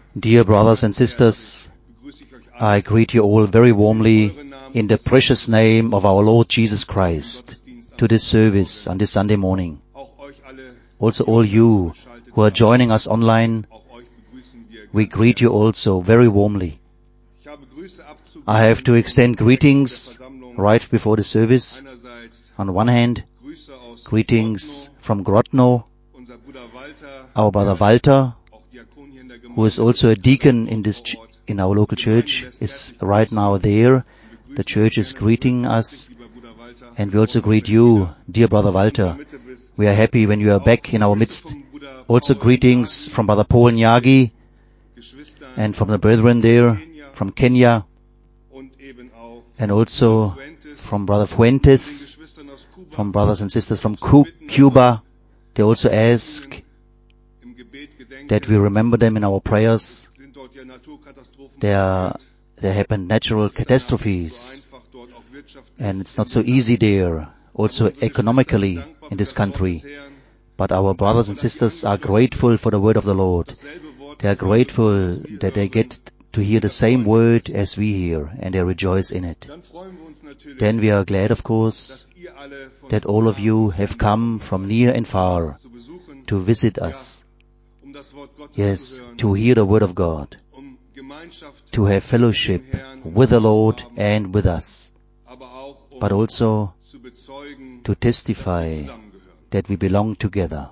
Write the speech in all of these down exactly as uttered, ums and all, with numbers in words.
Dear brothers and sisters, I greet you all very warmly in the precious name of our Lord Jesus Christ to this service on this Sunday morning. Also all you who are joining us online, we greet you also very warmly. I have to extend greetings right before the service. On one hand, greetings from Grodno, our brother Walter, who is also a deacon in this ch- in our local church, is right now there. The church is greeting us, and we also greet you, dear brother Walter. We are happy when you are back in our midst. Also greetings from brother Paul Nyagi and from the brethren there, from Kenya, and also from brother Fuentes, from brothers and sisters from Cuba. They also ask that we remember them in our prayers. There, there happen natural catastrophes, and it's not so easy there, also economically in this country. But our brothers and sisters are grateful for the word of the Lord. They are grateful that they get to hear the same word as we hear, and they rejoice in it. Then we are glad, of course, that all of you have come from near and far to visit us. Yes, to hear the word of God, to have fellowship with the Lord and with us, but also to testify that we belong together.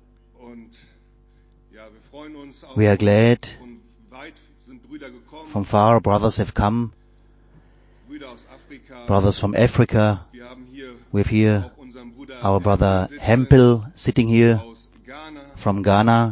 We are glad from far brothers have come, brothers from Africa. We have here our brother Hempel sitting here from Ghana.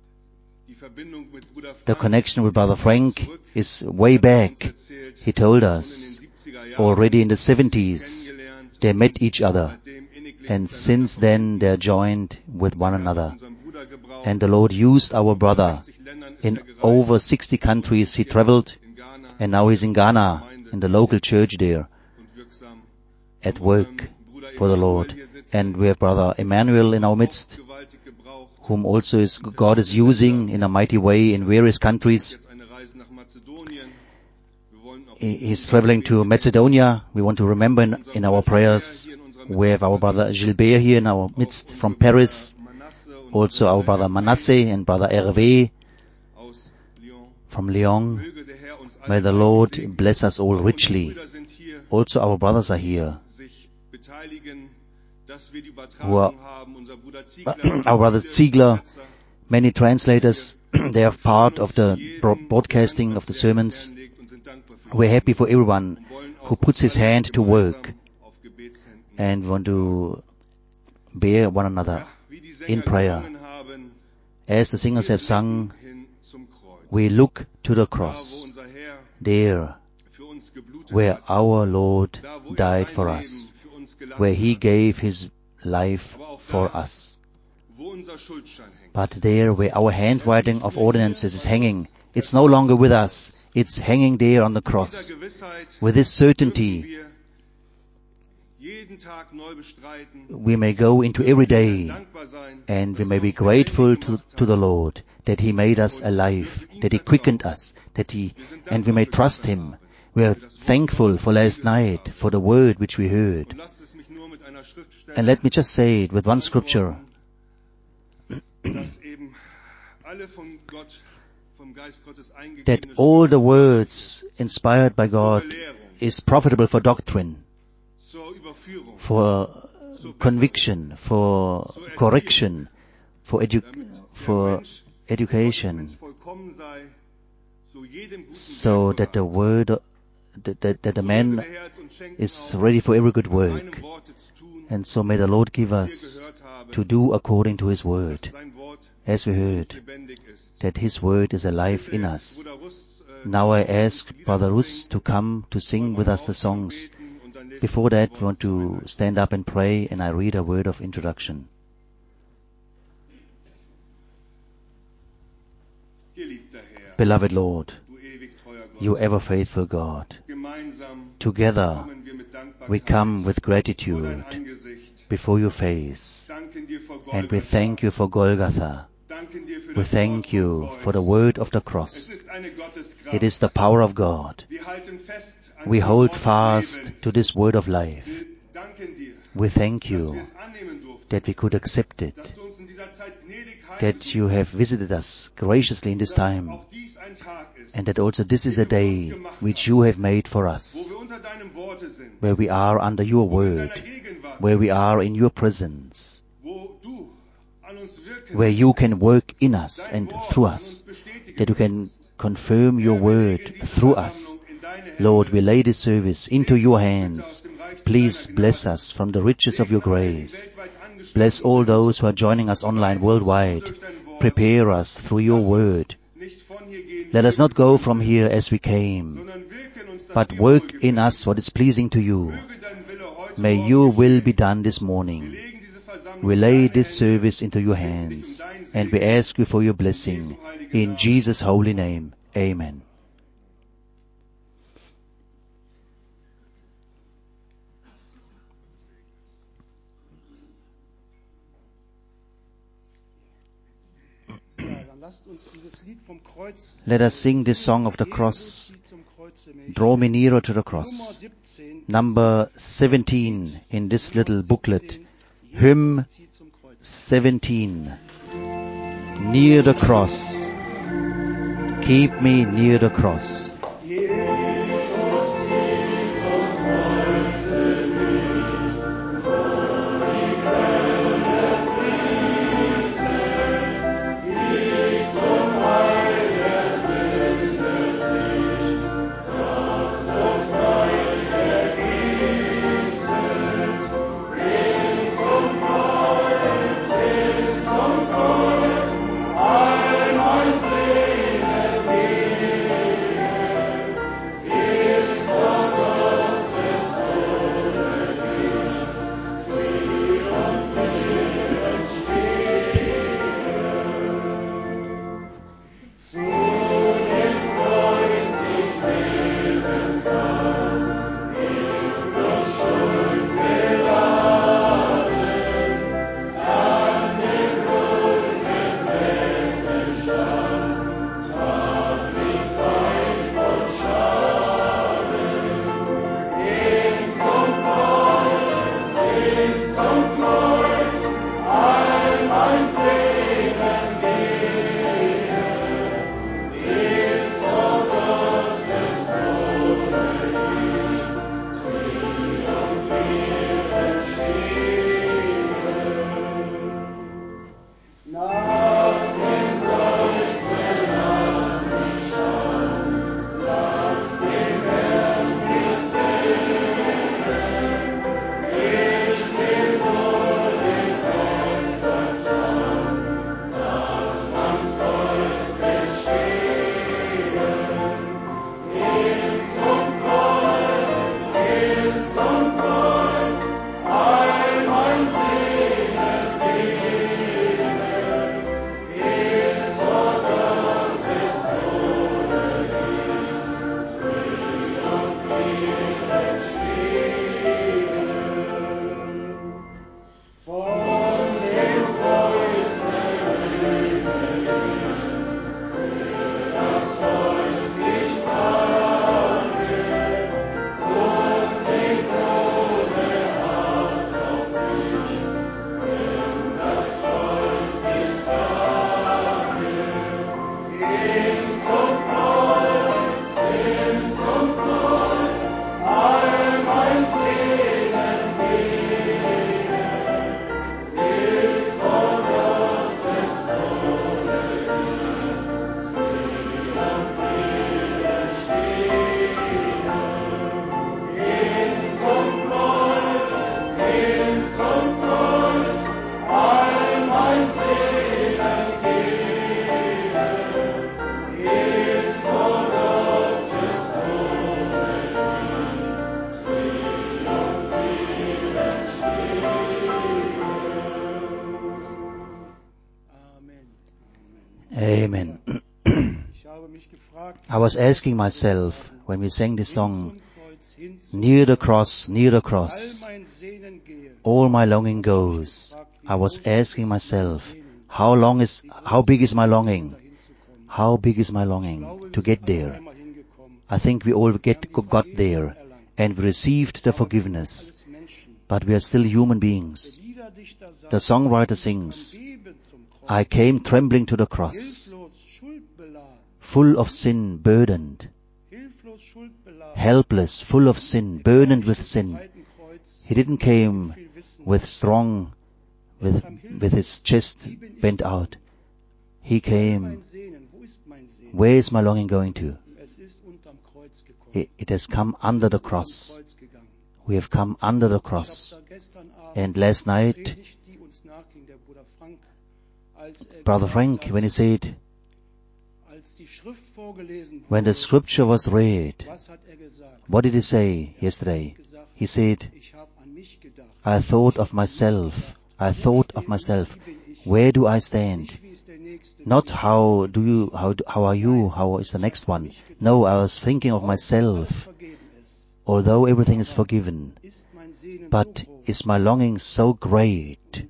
The connection with brother Frank is way back. He told us already in the seventies they met each other, and since then they are joined with one another. And the Lord used our brother. In over sixty countries he traveled, and now he's in Ghana, in the local church there, at work for the Lord. And we have brother Emmanuel in our midst, whom also is, God is using in a mighty way in various countries. He's traveling to Macedonia. We want to remember in, in our prayers. We have our brother Gilbert here in our midst from Paris. Also our brother Manasseh and brother Hervé from Lyon. May the Lord bless us all richly. Also our brothers are here, who are our brother Ziegler, many translators. They are part of the broadcasting of the sermons. We're happy for everyone who puts his hand to work, and want to bear one another in prayer. As the singers have sung, we look to the cross, there where our Lord died for us, where he gave his life for us. But there where our handwriting of ordinances is hanging, it's no longer with us, it's hanging there on the cross. With this certainty, we may go into every day, and we may be grateful to, to the Lord that he made us alive, that he quickened us, that he, and we may trust him. We are thankful for last night, for the word which we heard. And let me just say it with one scripture, that all the words inspired by God is profitable for doctrine, for conviction, for correction, for edu- for education, so that the word, that, that, that the man is ready for every good work. And so may the Lord give us to do according to his word, as we heard, that his word is alive in us. Now I ask Brother Rus to come to sing with us the songs. Before that, we want to stand up and pray, and I read a word of introduction. Beloved Lord, you ever faithful God, together we come with gratitude before your face, and we thank you for Golgotha. We thank you for the word of the cross. It is the power of God. We hold fast to this word of life. We thank you that we could accept it, that you have visited us graciously in this time, and that also this is a day which you have made for us, where we are under your word, where we are in your presence, where you can work in us and through us, that you can confirm your word through us. Lord, we lay this service into your hands. Please bless us from the riches of your grace. Bless all those who are joining us online worldwide. Prepare us through your word. Let us not go from here as we came, but work in us what is pleasing to you. May your will be done this morning. We lay this service into your hands, and we ask you for your blessing. In Jesus' holy name, amen. Let us sing this song of the cross, Draw Me Nearer to the Cross. Number seventeen in this little booklet, hymn seventeen. Near the cross, keep me near the cross. Amen. I was asking myself when we sang this song, near the cross, near the cross, all my longing goes. I was asking myself, How long is, how big is my longing? How big is my longing to get there? I think we all get, got there and we received the forgiveness, but we are still human beings. The songwriter sings, I came trembling to the cross, full of sin, burdened, helpless, full of sin, burdened with sin. He didn't came with strong, with, with his chest bent out. He came, where is my longing going to? It, it has come under the cross. We have come under the cross. And last night, Brother Frank, when he said, when the scripture was read, what did he say yesterday? He said, I thought of myself. I thought of myself. Where do I stand? Not how do you, how, how are you? How is the next one? No, I was thinking of myself. Although everything is forgiven, but is my longing so great?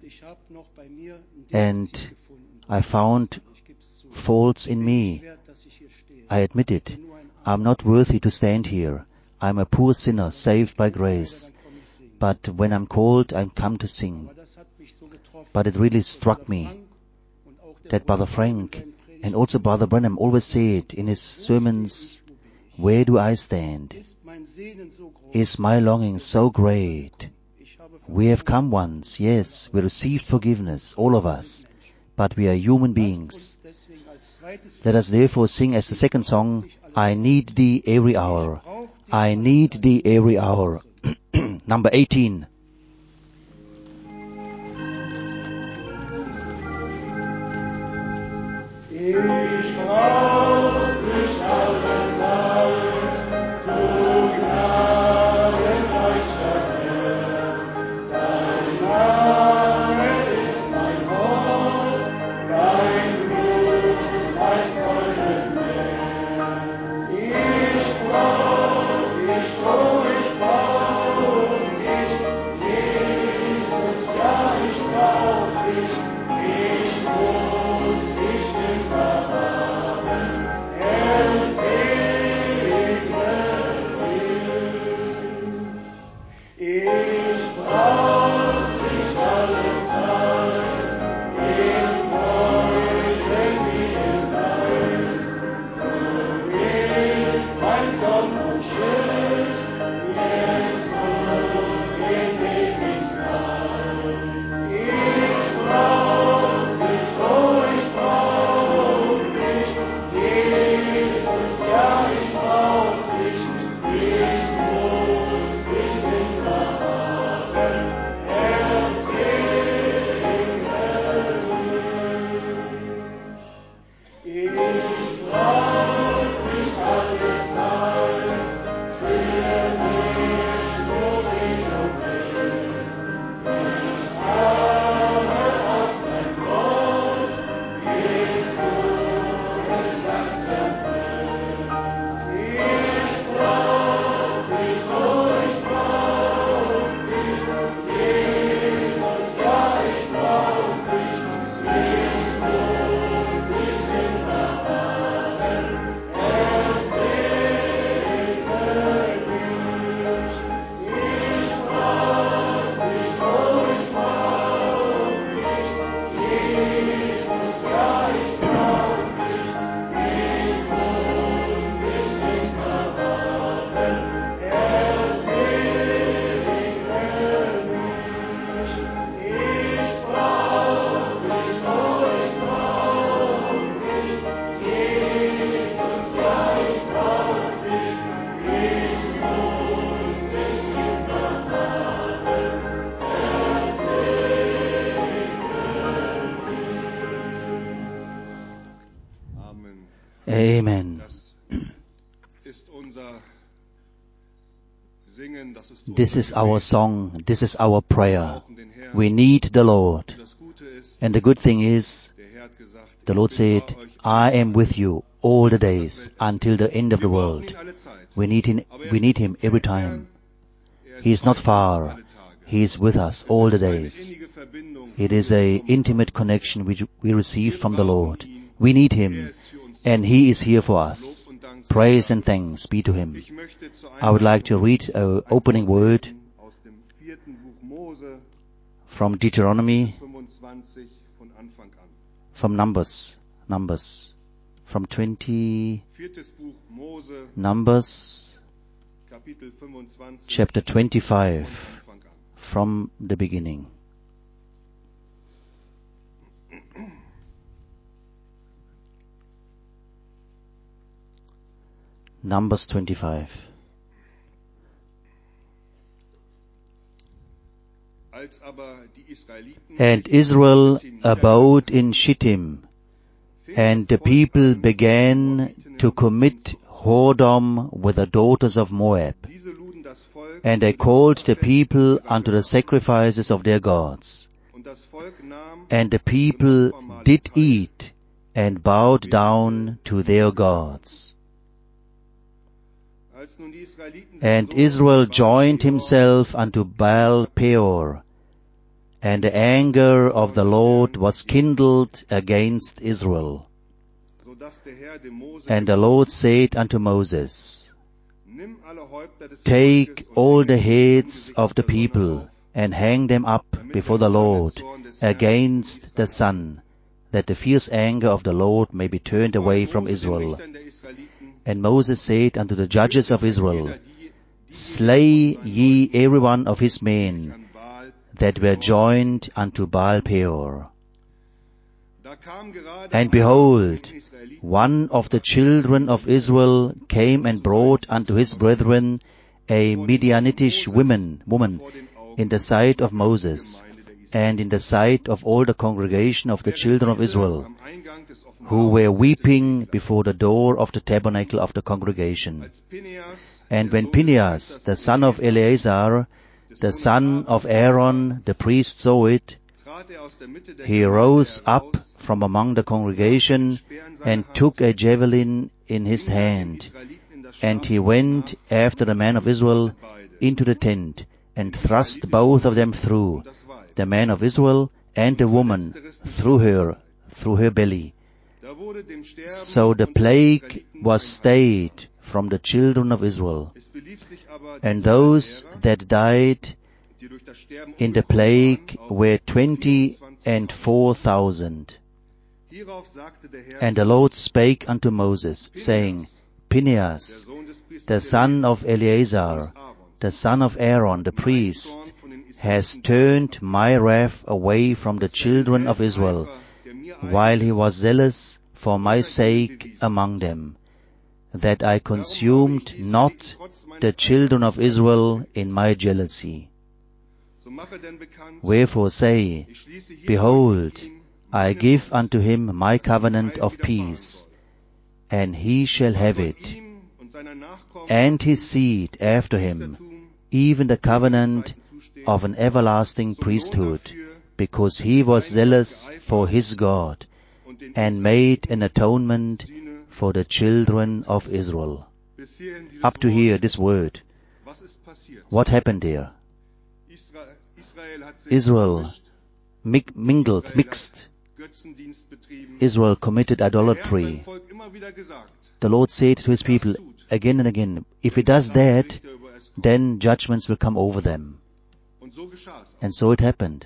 And I found faults in me. I admit it. I'm not worthy to stand here. I'm a poor sinner saved by grace. But when I'm called, I come to sing. But it really struck me that Brother Frank and also Brother Branham always said in his sermons, where do I stand? Is my longing so great? We have come once, yes, we received forgiveness, all of us, but we are human beings. Let us therefore sing as the second song, I need thee every hour. I need thee every hour. Number eighteen. Ich brauch dich alle Zeit, du gnadenreicher Herr. Dein Name ist mein Wort, dein Blut mein Freudenmeer. Ich brauch dich, oh, ich brauch dich, Jesus, ja, ich brauch dich, ich muss dich immer haben, er segne mich. Ich brauch dich alle Zeit, in Freuden wie im Leid. Du bist mein Sonn und Schild, mir ist gut in Ewigkeit. Ich brauch dich, oh, ich brauch dich, Jesus, ja, ich brauch dich, ich muss dich immer haben, er segne mich. Ich brauch dich alle Zeit, für mich, wohin du bist. Ich harre auf dein Wort, bis du es ganz erfüllst. Ich brauch dich, oh, ich brauch dich, Jesus, ja, ich brauch dich, ich muss dich immer haben, er segne mich. Ich brauch dich, oh, ich brauch dich, Jesus, ja, ich brauch dich, ich muss dich immer haben, er segne mich. Ich brauch dich, oh, ich brauch dich, Jesus, ja, ich brauch dich, ich muss dich immer haben, er segne Amen. Amen. Das ist unser Singen, das ist This unser is our Gebet. song. This is our Wir prayer. brauchen den Herrn. We need the Lord. Und das Gute ist, And the good thing is, der Herr hat gesagt, the Lord ich bin said, bei euch I am alle with you all the days until the end of Wir the brauchen world. ihn alle Zeit. We need him, Aber er we ist need nicht him every fern, time. er ist He is not bei uns far. alle Tage. He is with us all the days. It is a intimate connection which we receive from the Lord. We need Him, and He is here for us. Praise and thanks be to Him. I would like to read an opening word from Deuteronomy, from Numbers, Numbers, from twenty, Numbers, chapter twenty-five, from the beginning. Numbers twenty-five. And Israel abode in Shittim, and the people began to commit whoredom with the daughters of Moab. And they called the people unto the sacrifices of their gods. And the people did eat and bowed down to their gods. And Israel joined himself unto Baal Peor, and the anger of the Lord was kindled against Israel. And the Lord said unto Moses, Take all the heads of the people, and hang them up before the Lord against the sun, that the fierce anger of the Lord may be turned away from Israel. And Moses said unto the judges of Israel, Slay ye every one of his men that were joined unto Baal Peor. And behold, one of the children of Israel came and brought unto his brethren a Midianitish woman, woman in the sight of Moses, and in the sight of all the congregation of the children of Israel, who were weeping before the door of the tabernacle of the congregation. And when Phinehas, the son of Eleazar, the son of Aaron, the priest, saw it, he rose up from among the congregation and took a javelin in his hand, and he went after the man of Israel into the tent, and thrust both of them through, the man of Israel and the woman, through her, through her belly. So the plague was stayed from the children of Israel. And those that died in the plague were twenty and four thousand. And the Lord spake unto Moses, saying, Phinehas, the son of Eleazar, the son of Aaron, the priest, has turned my wrath away from the children of Israel, while he was zealous for my sake among them, that I consumed not the children of Israel in my jealousy. Wherefore say, Behold, I give unto him my covenant of peace, and he shall have it, and his seed after him, even the covenant of an everlasting priesthood, because he was zealous for his God, and made an atonement for the children of Israel. Up to here, this word. What happened there? Israel mingled, mixed. Israel committed idolatry. The Lord said to his people again and again, if it does that, then judgments will come over them. And so it happened.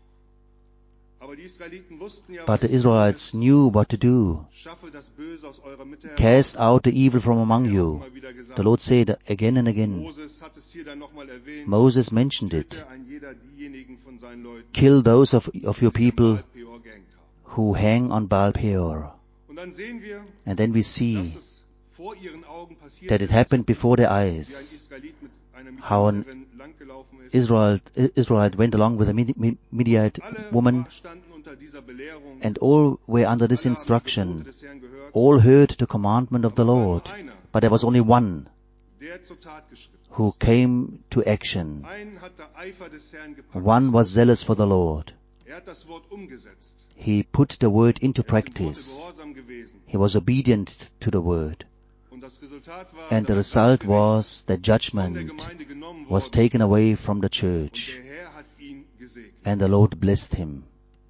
But the Israelites knew what to do. Cast out the evil from among you. The Lord said again and again. Moses mentioned it. Kill those of, of your people who hang on Baal Peor. And then we see that it happened before their eyes, how an Israel, Israelite went along with a Midianite woman, and all were under this instruction. All heard the commandment of the Lord, but there was only one who came to action. One was zealous for the Lord. He put the word into practice. He was obedient to the word. And the result was that judgment was taken away from the church. And the Lord blessed him.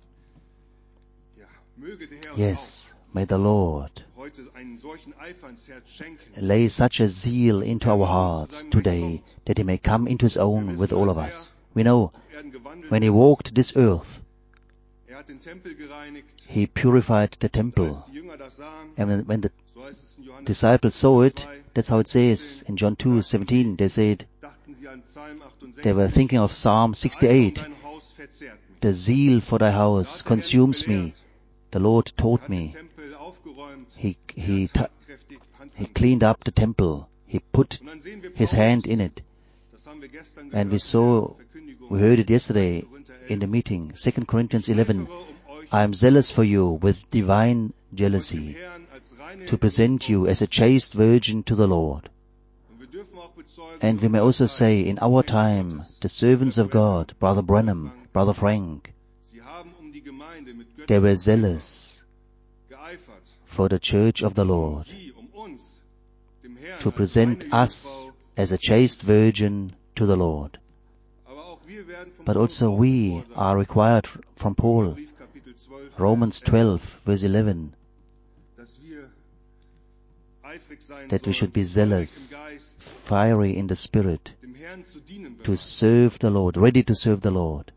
Ja, möge der Herr uns Yes, may the Lord auch heute einen solchen Eifer ins Herz schenken. lay such a zeal into our hearts today that he may come into his own with all of us. We know Auf Erden gewandelt when he ist, walked this earth, er hat den Tempel gereinigt. he purified the temple. Als die Jünger das sahen, And when- when the so heißt es in Johannes disciples saw it, zwei, that's how it says in John two seventeen, they said, dachten sie an Psalm achtundsechzig. they were thinking of Psalm sixty-eight. Eifer um dein Haus verzehrt mich. The zeal for thy house consumes me. The Lord Er taught hat me. den Tempel aufgeräumt. He, Er he, hat t- tatkräftig Hand he angelegt. cleaned up the temple. He put Und dann sehen wir his Paulus, hand in it. das haben wir gestern And gehört we in saw, der Verkündigung. we heard it yesterday in the meeting, Second Corinthians eleven. Eifere um euch, I am zealous for you with divine euch dem jealousy, Herrn als reine to present you as a chaste virgin to the Lord. Und wir dürfen auch bezeugen, And we may also say, in our time, the servants of God, Brother Branham, Brother Frank, sie haben um die Gemeinde mit they were göttlichem zealous geeifert, for the church of the Lord, sie um uns, dem Herrn to als present reine us Jungfrau. as a chaste virgin to the Lord. Aber auch wir werden vom But Paulus also we aufgefordert, are required from Paul, Brief, Kapitel zwölf, Romans Vers twelve, verse eleven, elf, dass wir eifrig sein that we should be sollen, feurig zealous, im Geist, fiery in the spirit, dem Herrn zu dienen to bereit. serve the Lord, ready to serve the Lord.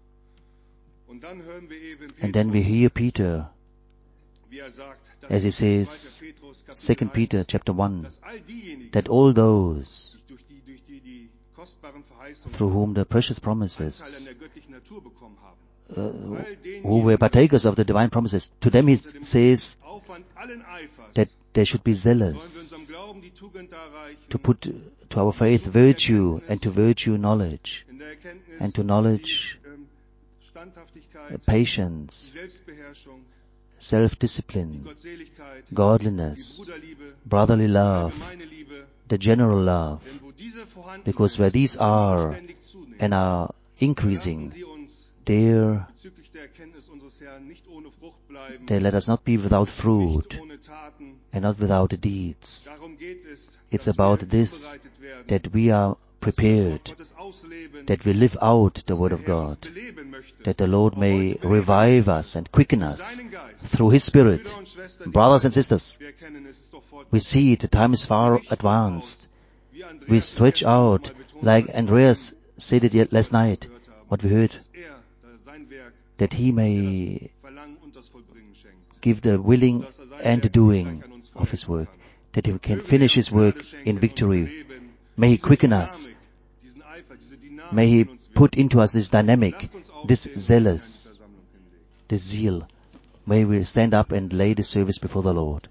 Und dann hören wir eben And then we Petrus, hear Peter, wie er sagt, dass as he in says, zweiter Petrus, Kapitel Second eins, Peter chapter one, dass all diejenigen, that all those die durch die, durch die, die kostbaren Verheißungen through whom the precious Anteil an promises, der göttlichen Natur bekommen haben, uh, all denen, who were partakers of the divine promises, to them he says Aufwand allen Eifers, that they should be sollen wir zealous unserem Glauben die Tugend darreichen, to put to our faith virtue, and to virtue knowledge, in der Erkenntnis and to knowledge die ähm, Standhaftigkeit, uh, die patience, Selbstbeherrschung, die self-discipline, Gottseligkeit, die godliness, Bruderliebe, brotherly die love, allgemeine Liebe, the general love. denn wo diese vorhanden Because sind, where these are ständig zunehmen, and are lassen increasing, sie uns there bezüglich der Erkenntnis unseres Herrn nicht ohne Frucht bleiben, they let us not be without fruit nicht ohne Taten. and not without deeds. Darum geht es, It's dass about wir this, zubereitet werden, that we are dass wir das Wort prepared, Gottes ausleben, that we live out the dass word der of Herr uns God, beleben möchte, that the Lord auch may heute beleben revive möchte. us and quicken Durch us seinen Geist. through His Spirit. Brüder und Schwestern, die Brothers and Zeit, sisters, wir erkennen, es ist doch fort- we see it, the time is far Wir richten uns advanced. aus, wie Andreas We es stretch gestern noch out, mal betont like hat, Andreas said it yet last night, gehört haben, what we heard, dass er da sein Werk, that he der may das Verlangen und das Vollbringen schenkt, give the willing dass er sein and the Werk doing siegreich an uns of His vollenden work, kann. that He can Möge finish er His uns work Gnade schenken, in uns victory. beleben, May He diese quicken us. Dynamik, diesen Eifer, diese Dynamik May He in uns wirken. put into us this dynamic, Lasst uns this aufstehen und zealous, die Versammlung hinlegen. this zeal. May we stand up and lay the service before the Lord.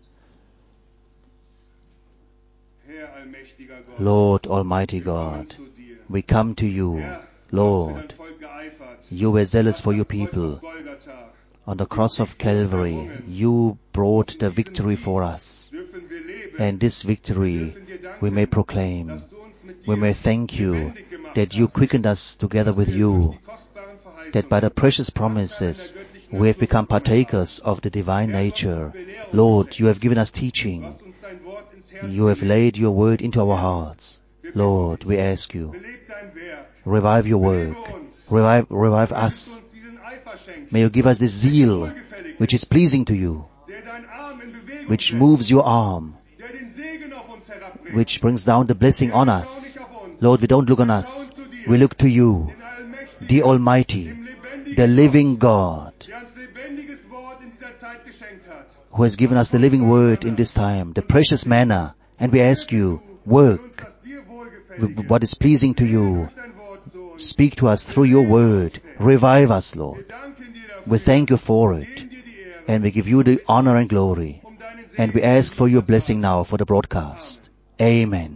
Herr allmächtiger Gott, Lord Almighty wir kommen God, zu dir. we come to you. Herr, du hast für Lord, dein Volk geeifert. you were zealous Du for hast your am Kreuz people. auf Golgatha. On the cross of Calvary, you brought the victory for us. Dürfen wir leben, And this victory we may proclaim. dass du uns mit We dir may thank you lebendig gemacht that you hast, quickened us together with dass wir you, durch die kostbaren that by the Verheißungen precious Anteil an der promises göttlichen we have Natur become bekommen partakers haben. of the divine Herr, du hast uns nature. Belehrung Lord, geschenkt. you have given us Du teaching. hast uns dein Wort ins Herz You have gelegt. laid your word into our hearts. Lord, we ask you, Beleb dein Werk. revive your work. Belebe uns. Revive, revive Mögest du us. uns diesen Eifer schenken, May you give us this zeal which is pleasing to you, der deinen Arm in Bewegung which setzt, moves your arm, der den Segen auf uns herabbringt. which brings down the blessing on Herr, wir schauen us. nicht auf uns. Lord, we don't look on Wir us. schauen zu dir, We look to you, den Allmächtigen, the Almighty, dem lebendigen the living God, Gott, der uns lebendiges Wort in dieser Zeit geschenkt hat. who has given us the living word in this time, the precious manna. And we ask you, work Uns das dir wohlgefällige. with what is pleasing to you. Durch dein Wort zu uns. Speak to us through your word. Revive us, Lord. Wir danken dir dafür. We thank you for it. Geben dir die Ehre. And we give you the honor and glory. Um deinen Segen And we ask for your blessing now for the broadcast. Amen.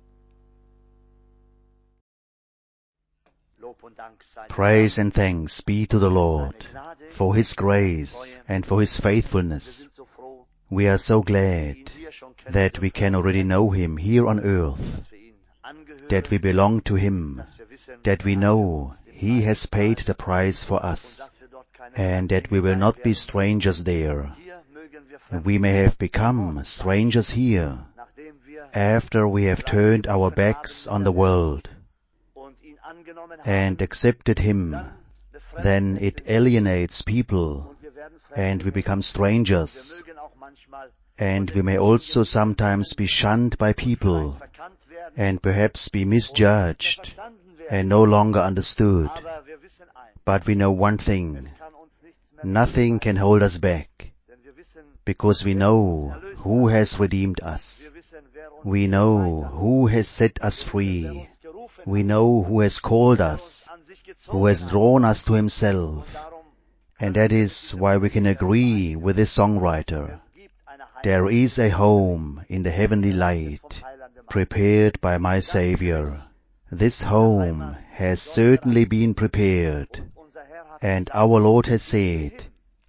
Praise and thanks be to the Lord for His grace and for His faithfulness. We are so glad that we can already know Him here on earth, that we belong to Him, that we know He has paid the price for us, and that we will not be strangers there. We may have become strangers here after we have turned our backs on the world and accepted Him then it alienates people, und wir werden and we fremd. become Wir strangers, mögen auch manchmal and we may also sometimes be shunned by people, verkannt werden and perhaps be und misjudged, verstanden werden. and no longer understood. Aber wir wissen eins, But we know one thing, es kann uns nichts mehr nothing can hold us back, denn wir wissen, because we know who has redeemed us. wir wissen, wer uns We know who has set us wer free. uns gerufen We hat, know who has called wer us, uns an sich who gezogen has hat. drawn us to Und himself. darum And that is why we can agree with this songwriter. es gibt eine Heimat There is a home in the heavenly light, prepared by my Savior. This home has certainly been prepared, unser Herr hat and our Lord has said,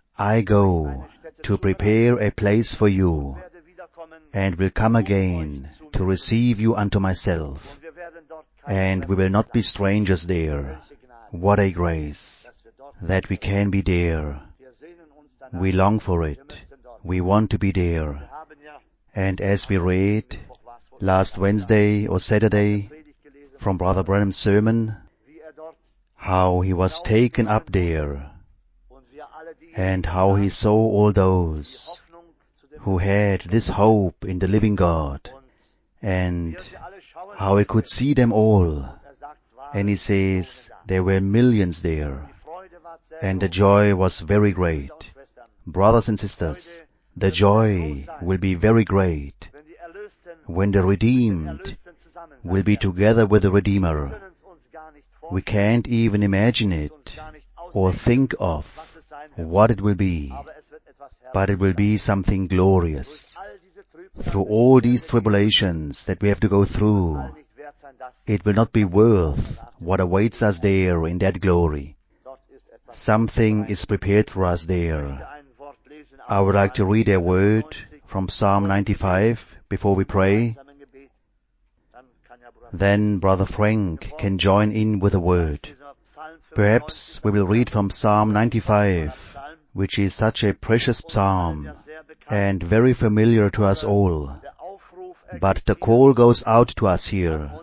I go to prepare a place for you, werde wiederkommen and will come again to receive you unto myself, und wir werden dort keine and we will not be strangers there. welche Gnade, What a grace dass wir dort that we can be there. wir sehnen uns danach. We long for Wir it. möchten dort. We want to be Wir there. haben ja And as we read Mittwoch war's wohl last Wednesday or Saturday Predigt gelesen, from Brother Branham's sermon, wie er dort how he was taken up there, und wir alle die and how he saw all those Hoffnung zu dem who had this hope in the living God, und and wir sie alle schauen how he could see them all. er sagt, war And he says there were millions there, die Freude war sehr and the groß. joy was very great. Brüder und Schwestern, Brothers and sisters, the joy will be very great wenn die Erlösten when the redeemed Erlösten zusammen sein will be werden. together with the Wir Redeemer. können es uns gar nicht We vorstellen, can't even imagine uns it gar nicht or ausdenken, think of was es sein wird. what it will be, Aber es wird etwas but it will be something glorious. Durch all diese Trübsal Through wird all es these nicht tribulations that we have to go through, nicht wert sein, das it will not be worth what awaits us there in that glory. dort ist etwas. Something is prepared for us there. Ein Wort lesen aus I would like to read a Psalm word neunzig, from Psalm ninety-five before we pray. gemeinsamen Gebet. Dann kann ja Bruder Then Brother Frank can join in with a word. dieser Psalm Perhaps we will read from Psalm ninety-five, Psalm, which is such a precious psalm der sehr bekannt and very familiar to us all. der Aufruf But the ergeht call goes out to us here, uns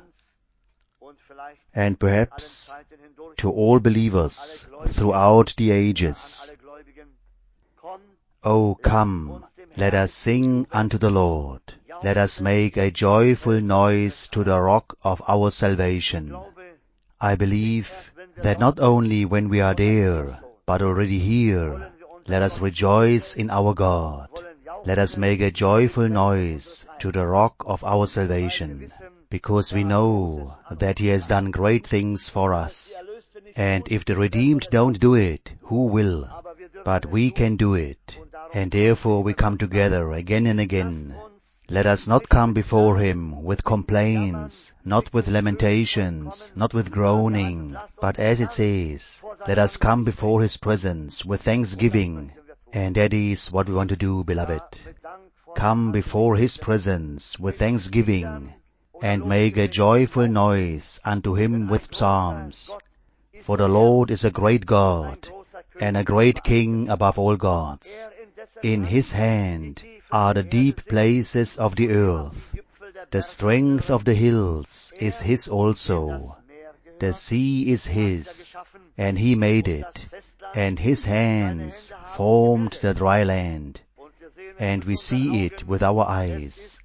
und vielleicht and allen perhaps Zeiten hindurch to all believers throughout the an ages. alle Gläubigen. Komm, Oh, come, let us sing unto the Lord. Let us make a joyful noise to the rock of our salvation. glaube, I believe that not only when we are there, but already here, let us rejoice in our God. wollen jauchzen, Let us make a joyful noise to the rock of our salvation, because we know that He has done great things for us. die Erlösten nicht And tun, if the redeemed don't do it, who will? aber wir dürfen But es we tun. can do it, and therefore we come together again and again. Uns Let us not come before Him with complaints, not with lamentations, not with groaning, but as it says, let us come before His presence with thanksgiving. And that is what we want to do, beloved. mit Dank vor Come before His presence with thanksgiving, and make a joyful noise unto Him with psalms. For the Lord is a great God, and a great King above all gods. In His hand are the deep places of the earth. The strength of the hills is His also. The sea is His, and He made it, and His hands formed the dry land, and we see it with our eyes.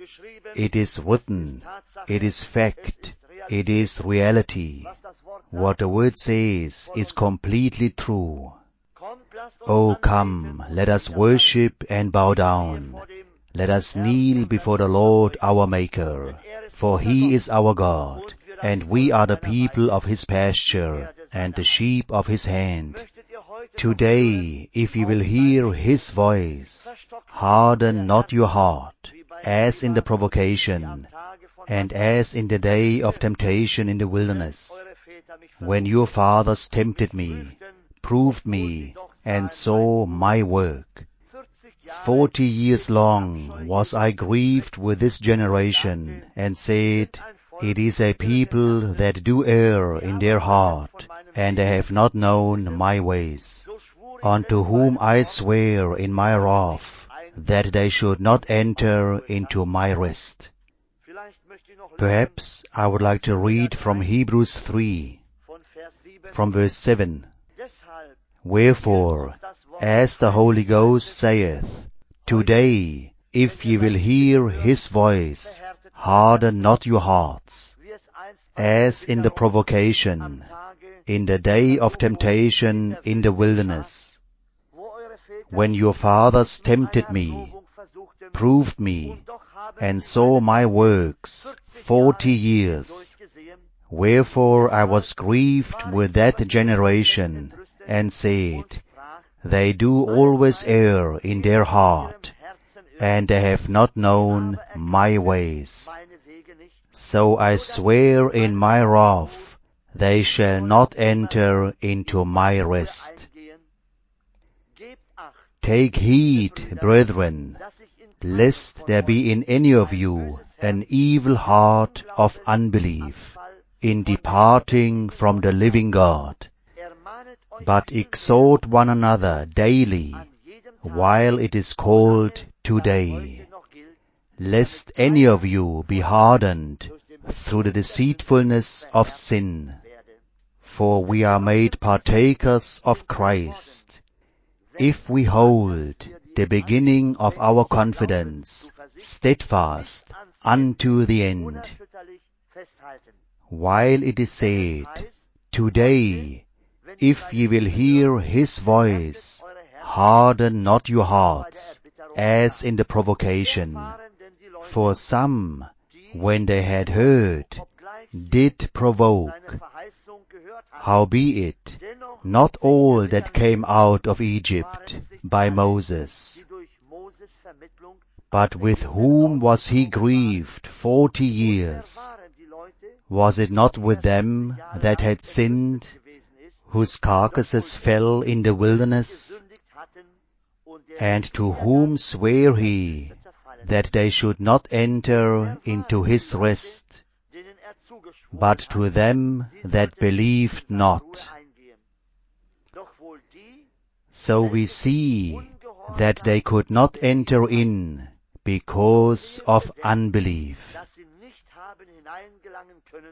It is written, it is fact, it is reality. What the word says is completely true. Oh, come, let us worship and bow down. Let us kneel before the Lord our Maker, for He is our God, and we are the people of His pasture, and the sheep of His hand. Today, if you will hear His voice, harden not your heart, as in the provocation, and as in the day of temptation in the wilderness, when your fathers tempted me, proved me, and saw my work. Forty years long was I grieved with this generation, and said, it is a people that do err in their heart, and they have not known my ways, unto whom I swear in my wrath, that they should not enter into my rest. Perhaps I would like to read from Hebrews three, from verse seven. Deshalb Wherefore, as the Holy Ghost saith, Today, if ye will hear his voice, harden not your hearts, wie es einst as in the provocation, in the day of temptation in the wilderness, wo eure Väter when your fathers tempted einer me, Probung versuchten, proved me, und doch haben and sie saw meine my works forty years. durchgesehen, Wherefore I was grieved with that generation, and said, sprach, They do always err in their heart, Herzen irrt, and they have not known my ways. meine Wege nicht, So I swear in my wrath, they shall not enter into my rest. eingehen. Gebt acht, Take heed, brethren, dass ich in lest there be in any of you an evil heart of unbelief, in departing from the living God. ermahnet euch But exhort one another daily, an jedem while it is called today, Tag noch gilt, lest any of you be hardened through the deceitfulness of sin. werde. For we are made partakers of Christ, if we hold the beginning of our confidence steadfast unto the end. Unerschütterlich festhalten. While it is said, Today, if ye will hear his voice, harden not your hearts, as in the provocation. Waren denn die Leute, For some, when they had heard, did provoke. seine Verheißung gehört haben, Howbeit, dennoch not all that came out of Egypt by Moses, die durch Moses Vermittlung but with whom was he grieved forty years? waren die Leute, Was it not with them that had sinned, gewesen ist, whose carcasses fell in the wilderness? gesündigt hatten und der And to whom sware he zerfallen, that they should not enter into his rest, denen er zugeschworen but hat, to them that believed not? eingehen. Doch wohl die, So we see that they could not enter in because of unbelief. dass sie nicht haben hineingelangen können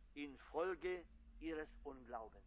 infolge ihres Unglaubens.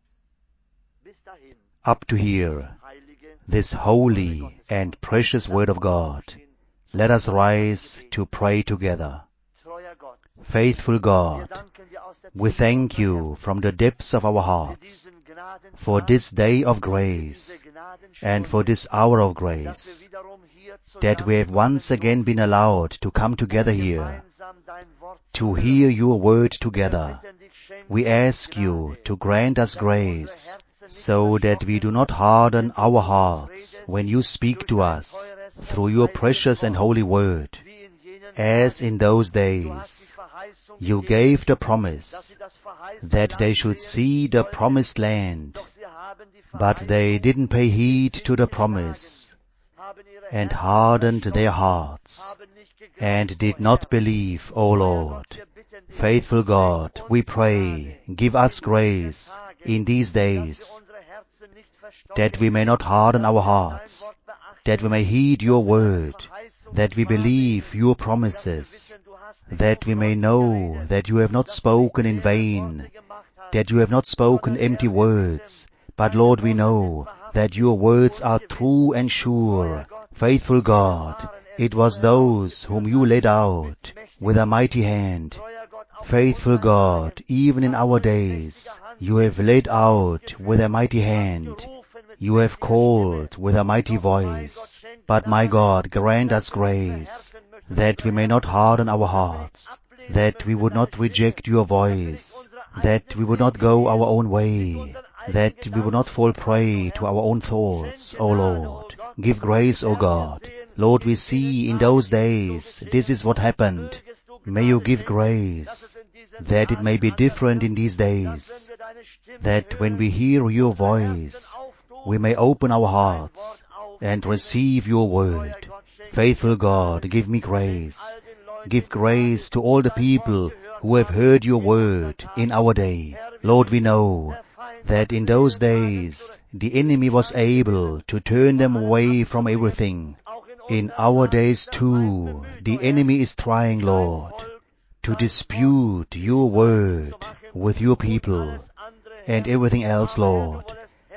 Bis dahin, Up to here, heilige, this holy and precious word of God. Let us rise to pray together. treuer Gott, Faithful wir God, danken dir aus der we Tiefe thank unserer you from the depths of our Herzen hearts für diesen Gnadentag, for this day of für grace diese Gnadenstunde, and for this hour of dass grace, wir wiederum hier that we have once again been allowed to come together here gemeinsam dein Wort to hören. hear your word together. Bitten dich, schenke We uns ask Gnade, you to grant us dass unsere grace Herzen nicht so that we do not harden our hearts when you speak to us through your precious and holy word. wie in jenen As in those Du hast die days, Verheißung you gegeben, gave the dass promise sie das verheißene that they Land should sehen see the sollten, promised land, doch sie haben die but they Verheißung didn't pay heed nicht to the geschlagen, promise haben ihre and Herzen hardened their verschlossen, hearts haben nicht geglaubt, and did o not Herr. believe, O Lord. Wir bitten dich, Faithful God, schenk we uns pray, Gnade give us in diesen grace Tagen, in these dass wir days, unsere Herzen nicht verstocken, that we may not harden dass our wir dein hearts, Wort beachten, that we may heed your dass wir deine word, Verheißungen that we believe wahrnehmen, your dass wir promises, wissen, du hast nicht that we may umsonst know geredet, that you have not dass du spoken nicht in leere vain, Worte gemacht hast, that you have not spoken sondern empty Herr, wir words, wissen, but deine Lord, we Worte know sind that wahrhaftig your words und are gewiss. true and sure. Treuer Gott, Faithful wir God, waren es, it die was du those whom you herausgeführt led hast, out mit mächtiger with a mighty Hand. hand. Treuer Gott, auch in Faithful unseren God, Tagen even in hast our du mit days, mächtiger Hand you have led out herausgeführt, with a mighty hast hand. gerufen mit You have mächtiger called Stimme. with a mighty Doch, mein Gott, voice. schenk But my Gnade, God, grant dass us wir nicht grace, verhärten möchten, that we unsere may not Herzen, harden our dass wir nicht hearts, ablehnen that we möchten, would deine not Stimme, reject your dass wir nicht voice, unsere that eigenen we would Wege not go gehen, our own nicht way, unseren eigenen that we would not fall Gedanken folgen, prey o to Herr. our own thoughts, Schenk O Gnade, o Lord. Gott. Give grace, O Herr, wir God. sehen, Lord, we in see jenen in Tagen those ist es so days, geschehen. this is what happened. Mögest du May you Gnade give schenken, dass grace, es in diesen that it may Tagen be anders different wird, in these dass wenn days, wir deine Stimme that when hören, we hear your unsere Herzen voice, auftun, we may open our dein hearts Wort and aufnehmen. receive your Treuer word. Gott, schenk Faithful mir God, Gnade. give me Schenk grace. all den Leuten Give grace Gnade, to all die the dein Wort people gehört who have haben heard your in unseren word in Tagen. our day. Herr, wir Lord, we wissen, know der Feind that hat in in those jenen Tagen days zur the enemy was able to turn them von allem away from abzubringen. everything. Auch in In unseren our Tagen days ist der Feind too, bemüht, the o Herr, enemy is trying, dein Lord, Volk, to dein Wort dispute your streitig zu word machen with your und people alles andere, Herr. and everything else, Aber Herr, du Lord. wolltest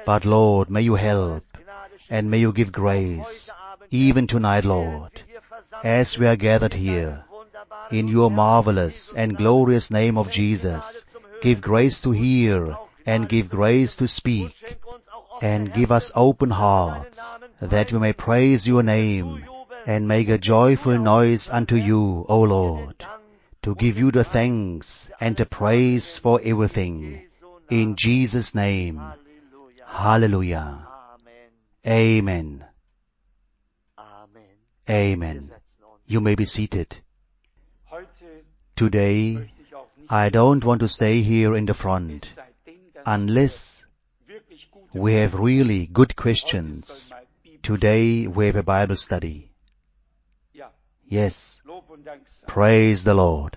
But Lord, may you help and may you give grace, even tonight, Lord, as we are gathered here, in your marvelous and glorious name of Jesus. Give grace to hear and give grace to speak, and give us open hearts, that we may praise your name and make a joyful noise unto you, O Lord, to give you the thanks and the praise for everything. In Jesus' name, hallelujah. Amen. Amen. You may be seated. Today, I don't want to stay here in the front unless we have really good questions. Today we have a Bible study. Yes, praise the Lord.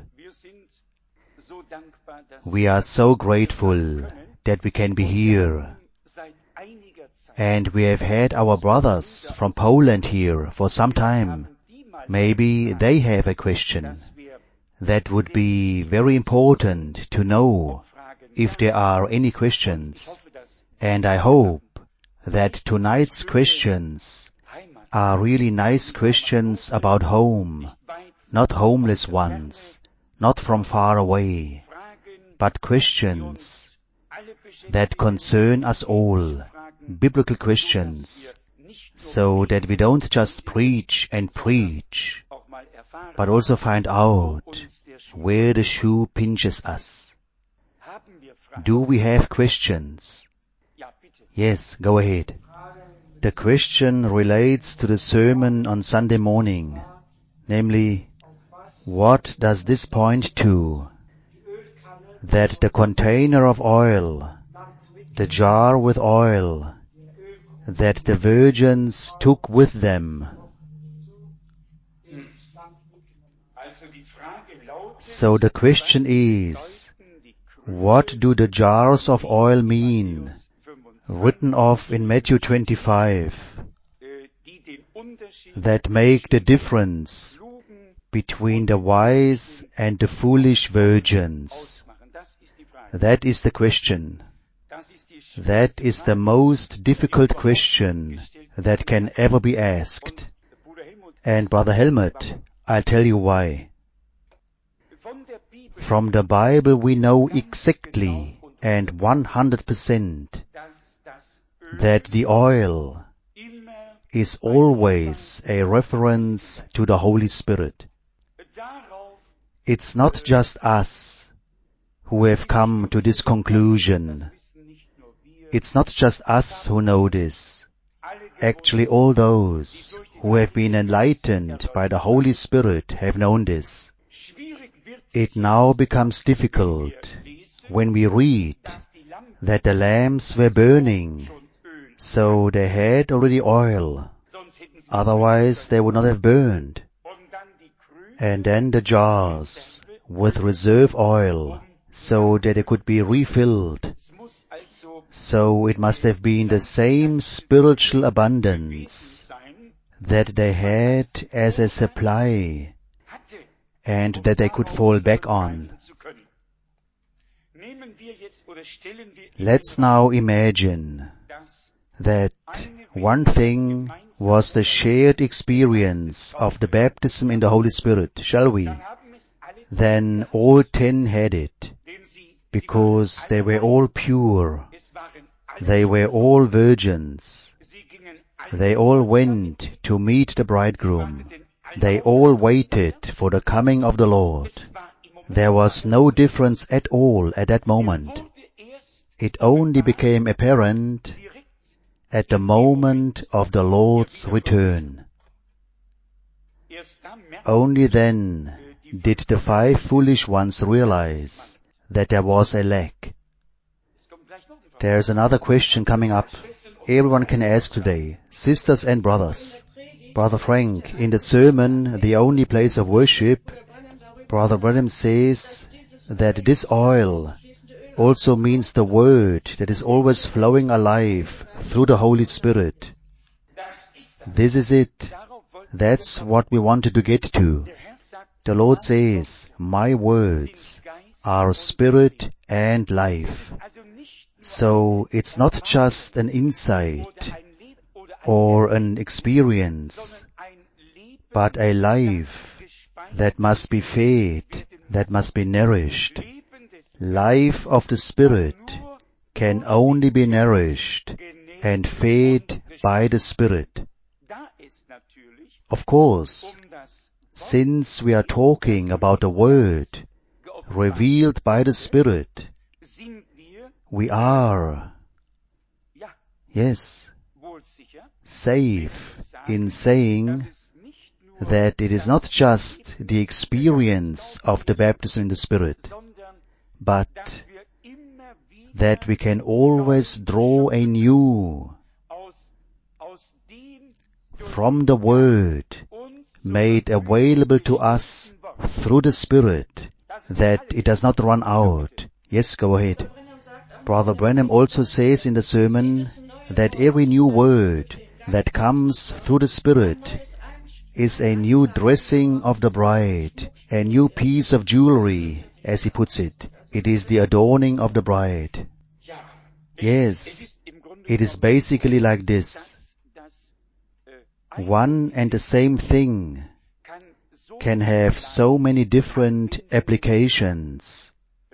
We are so grateful that we can be here. And we have had our brothers from Poland here for some time. Maybe they have a question. That would be very important to know if there are any questions. And I hope that tonight's questions are really nice questions about home, not homeless ones, not from far away, but questions that concern us all, biblical questions, so that we don't just preach and preach, but also find out where the shoe pinches us. Do we have questions? Yes, go ahead. The question relates to the sermon on Sunday morning, namely, what does this point to? That the container of oil, the jar with oil, that the virgins took with them. So the question is, what do the jars of oil mean, written of in Matthew twenty-five, that make the difference between the wise and the foolish virgins? That is the question. That is the most difficult question that can ever be asked. And Brother Helmut, I'll tell you why. From the Bible we know exactly and one hundred percent that the oil is always a reference to the Holy Spirit. It's not just us who have come to this conclusion. It's not just us who know this. Actually, all those who have been enlightened by the Holy Spirit have known this. It now becomes difficult when we read that the lamps were burning, so they had already oil. Otherwise, they would not have burned. And then the jars with reserve oil, so that they could be refilled. So it must have been the same spiritual abundance that they had as a supply, and that they could fall back on. Let's now imagine that one thing was the shared experience of the baptism in the Holy Spirit, shall we? Then all ten had it, because they were all pure. They were all virgins. They all went to meet the bridegroom. They all waited for the coming of the Lord. There was no difference at all at that moment. It only became apparent at the moment of the Lord's return. Only then did the five foolish ones realize that there was a lack. There's another question coming up. Everyone can ask today, sisters and brothers. Brother Frank, in the sermon, The Only Place of Worship, Brother Branham says that this oil also means the Word that is always flowing alive through the Holy Spirit. This is it. That's what we wanted to get to. The Lord says, my words are spirit and life. So it's not just an insight or an experience, but a life that must be fed, that must be nourished. Life of the Spirit can only be nourished and fed by the Spirit. Of course, since we are talking about the Word revealed by the Spirit, we are, yes, safe in saying that it is not just the experience of the baptism in the Spirit, but that we can always draw anew from the Word made available to us through the Spirit, that it does not run out. Yes, go ahead. Brother Branham also says in the sermon that every new word that comes through the Spirit is a new dressing of the bride, a new piece of jewelry, as he puts it. It is the adorning of the bride. Yes, it is basically like this. One and the same thing can have so many different applications.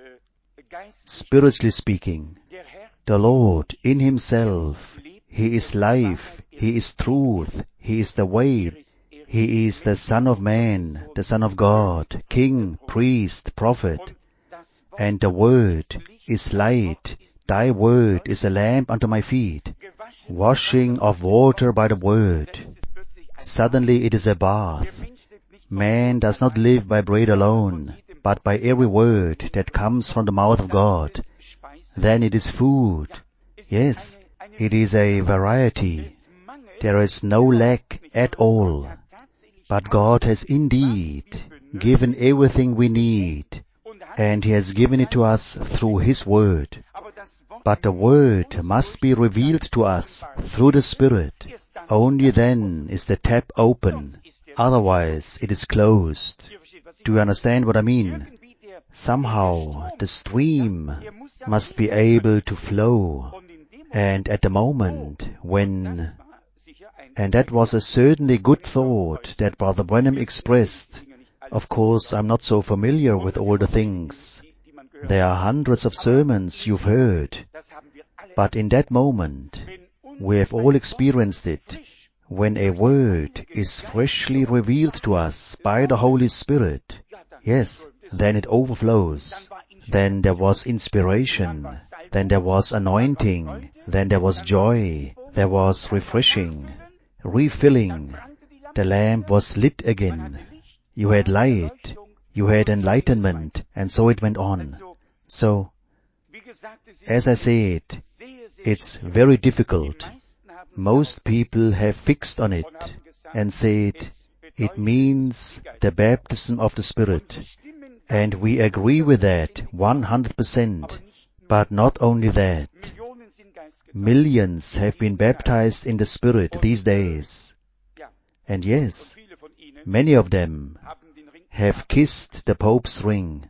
Spiritually speaking, the Lord in Himself, He is life, He is truth, He is the way, He is the Son of Man, the Son of God, King, Priest, Prophet, and the Word is light. Thy Word is a lamp unto my feet, washing of water by the Word. Suddenly it is a bath. Man does not live by bread alone, but by every word that comes from the mouth of God. Then it is food. Yes, it is a variety. There is no lack at all. But God has indeed given everything we need, and He has given it to us through His Word. But the Word must be revealed to us through the Spirit. Only then is the tap open. Otherwise, it is closed. Do you understand what I mean? Somehow, the stream must be able to flow. And at the moment when, and that was a certainly good thought that Brother Branham expressed. Of course, I'm not so familiar with all the things. There are hundreds of sermons you've heard. But in that moment, we have all experienced it. When a word is freshly revealed to us by the Holy Spirit, yes, then it overflows. Then there was inspiration. Then there was anointing. Then there was joy. There was refreshing, refilling. The lamp was lit again. You had light. You had enlightenment. And so it went on. So, as I said, it's very difficult. Most people have fixed on it and said, it means the baptism of the Spirit. And we agree with that one hundred percent. But not only that. Millions have been baptized in the Spirit these days. And yes, many of them have kissed the Pope's ring.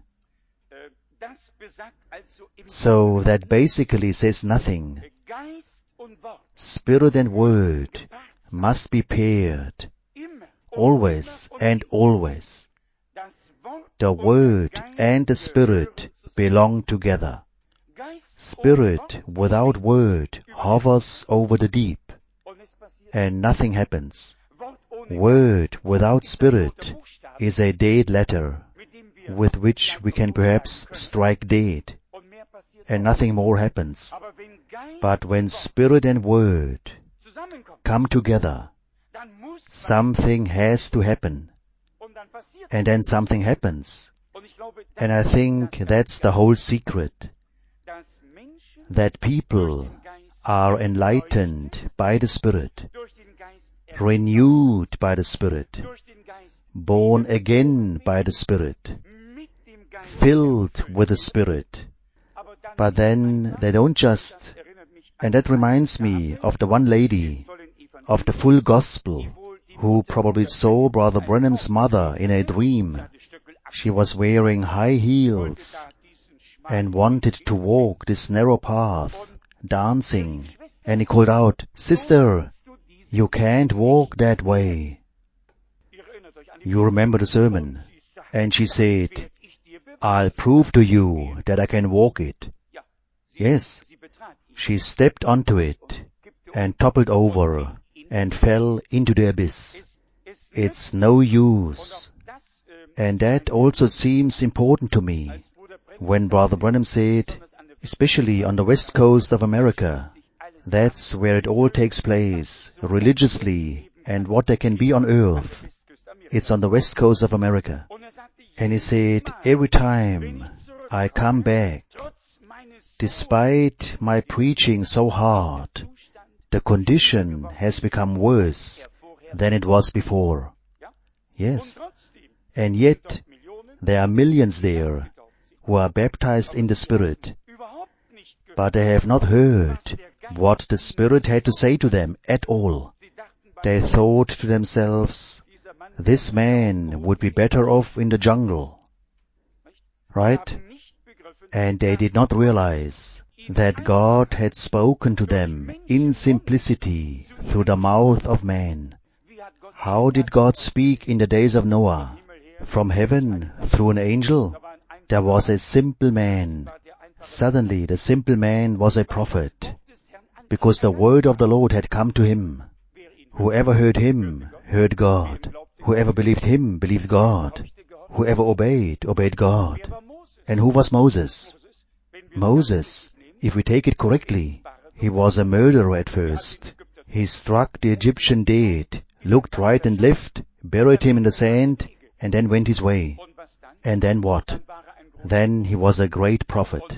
So that basically says nothing. Spirit and Word must be paired, always and always. The Word and the Spirit belong together. Spirit without Word hovers over the deep, and nothing happens. Word without Spirit is a dead letter, with which we can perhaps strike dead, and nothing more happens. But when Spirit and Word come together, something has to happen. And then something happens. And I think that's the whole secret. That people are enlightened by the Spirit, renewed by the Spirit, born again by the Spirit, filled with the Spirit. But then they don't just, and that reminds me of the one lady of the full gospel who probably saw Brother Branham's mother in a dream. She was wearing high heels and wanted to walk this narrow path dancing, and he called out, "Sister, you can't walk that way." You remember the sermon. And she said, "I'll prove to you that I can walk it." Yes, she stepped onto it and toppled over and fell into the abyss. It's no use. And that also seems important to me when Brother Branham said, especially on the west coast of America, that's where it all takes place, religiously, and what there can be on earth. It's on the west coast of America. And he said, every time I come back, despite my preaching so hard, the condition has become worse than it was before. Yes. And yet, there are millions there who are baptized in the Spirit, but they have not heard what the Spirit had to say to them at all. They thought to themselves, this man would be better off in the jungle. Right? And they did not realize that God had spoken to them in simplicity through the mouth of man. How did God speak in the days of Noah? From heaven, through an angel? There was a simple man. Suddenly the simple man was a prophet, because the word of the Lord had come to him. Whoever heard him, heard God. Whoever believed him, believed God. Whoever obeyed, obeyed God. And who was Moses? Moses, if we take it correctly, he was a murderer at first. He struck the Egyptian dead, looked right and left, buried him in the sand, and then went his way. And then what? Then he was a great prophet.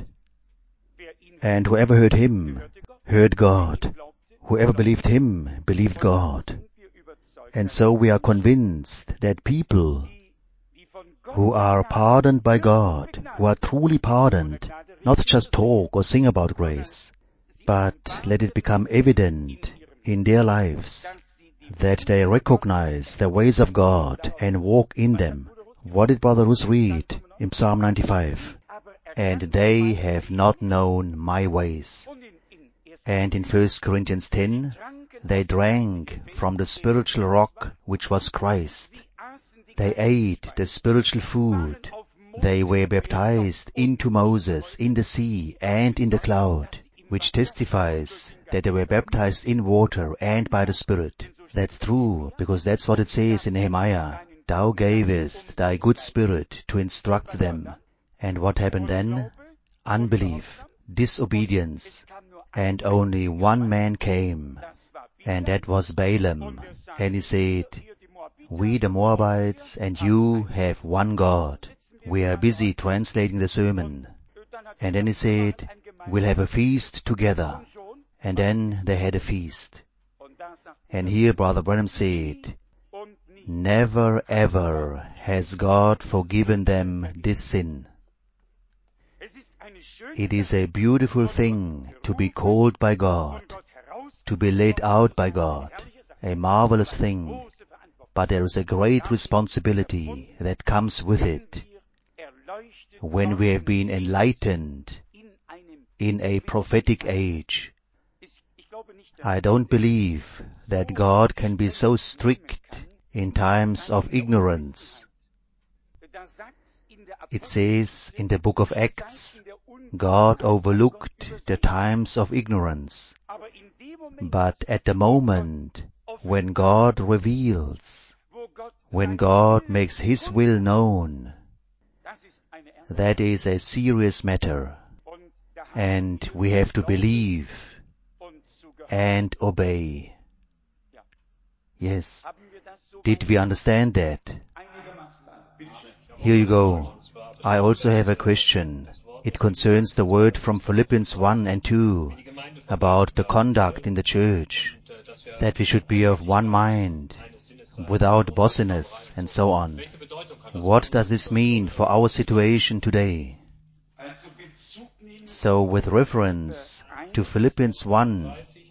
And whoever heard him, heard God. Whoever believed him, believed God. And so we are convinced that people who are pardoned by God, who are truly pardoned, not just talk or sing about grace, but let it become evident in their lives that they recognize the ways of God and walk in them. What did Brother Rus read in Psalm ninety-five? And they have not known my ways. And in First Corinthians ten, they drank from the spiritual rock which was Christ. They ate the spiritual food. They were baptized into Moses in the sea and in the cloud, which testifies that they were baptized in water and by the Spirit. That's true, because that's what it says in Nehemiah. Thou gavest thy good Spirit to instruct them. And what happened then? Unbelief, disobedience, and only one man came, and that was Balaam. And he said, we the Moabites and you have one God. We are busy translating the sermon. And then he said, we'll have a feast together. And then they had a feast. And here Brother Branham said, never ever has God forgiven them this sin. It is a beautiful thing to be called by God, to be led out by God, a marvelous thing. But there is a great responsibility that comes with it. When we have been enlightened in a prophetic age, I don't believe that God can be so strict in times of ignorance. It says in the book of Acts, God overlooked the times of ignorance. But at the moment when God reveals, when God makes His will known, that is a serious matter, and we have to believe and obey. Yes. Did we understand that? Here you go. I also have a question. It concerns the word from Philippians one and two about the conduct in the church, that we should be of one mind, without bossiness, and so on. What does this mean for our situation today? So with reference to Philippians one,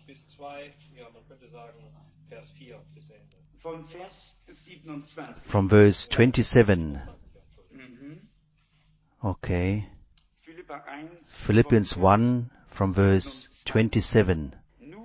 from verse twenty-seven. Okay. Philippians one from verse twenty-seven.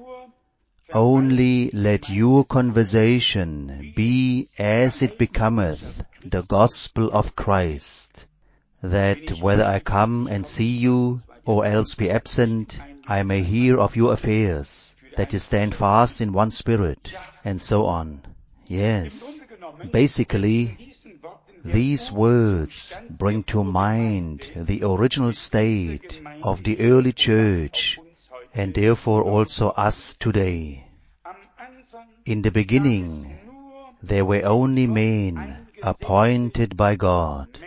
Only let your conversation be as it becometh the gospel of Christ, that whether I come and see you, or else be absent, I may hear of your affairs, that you stand fast in one spirit, and so on. Yes, basically, these words bring to mind the original state of the early church, and therefore also us today. In the beginning, there were only men appointed by God,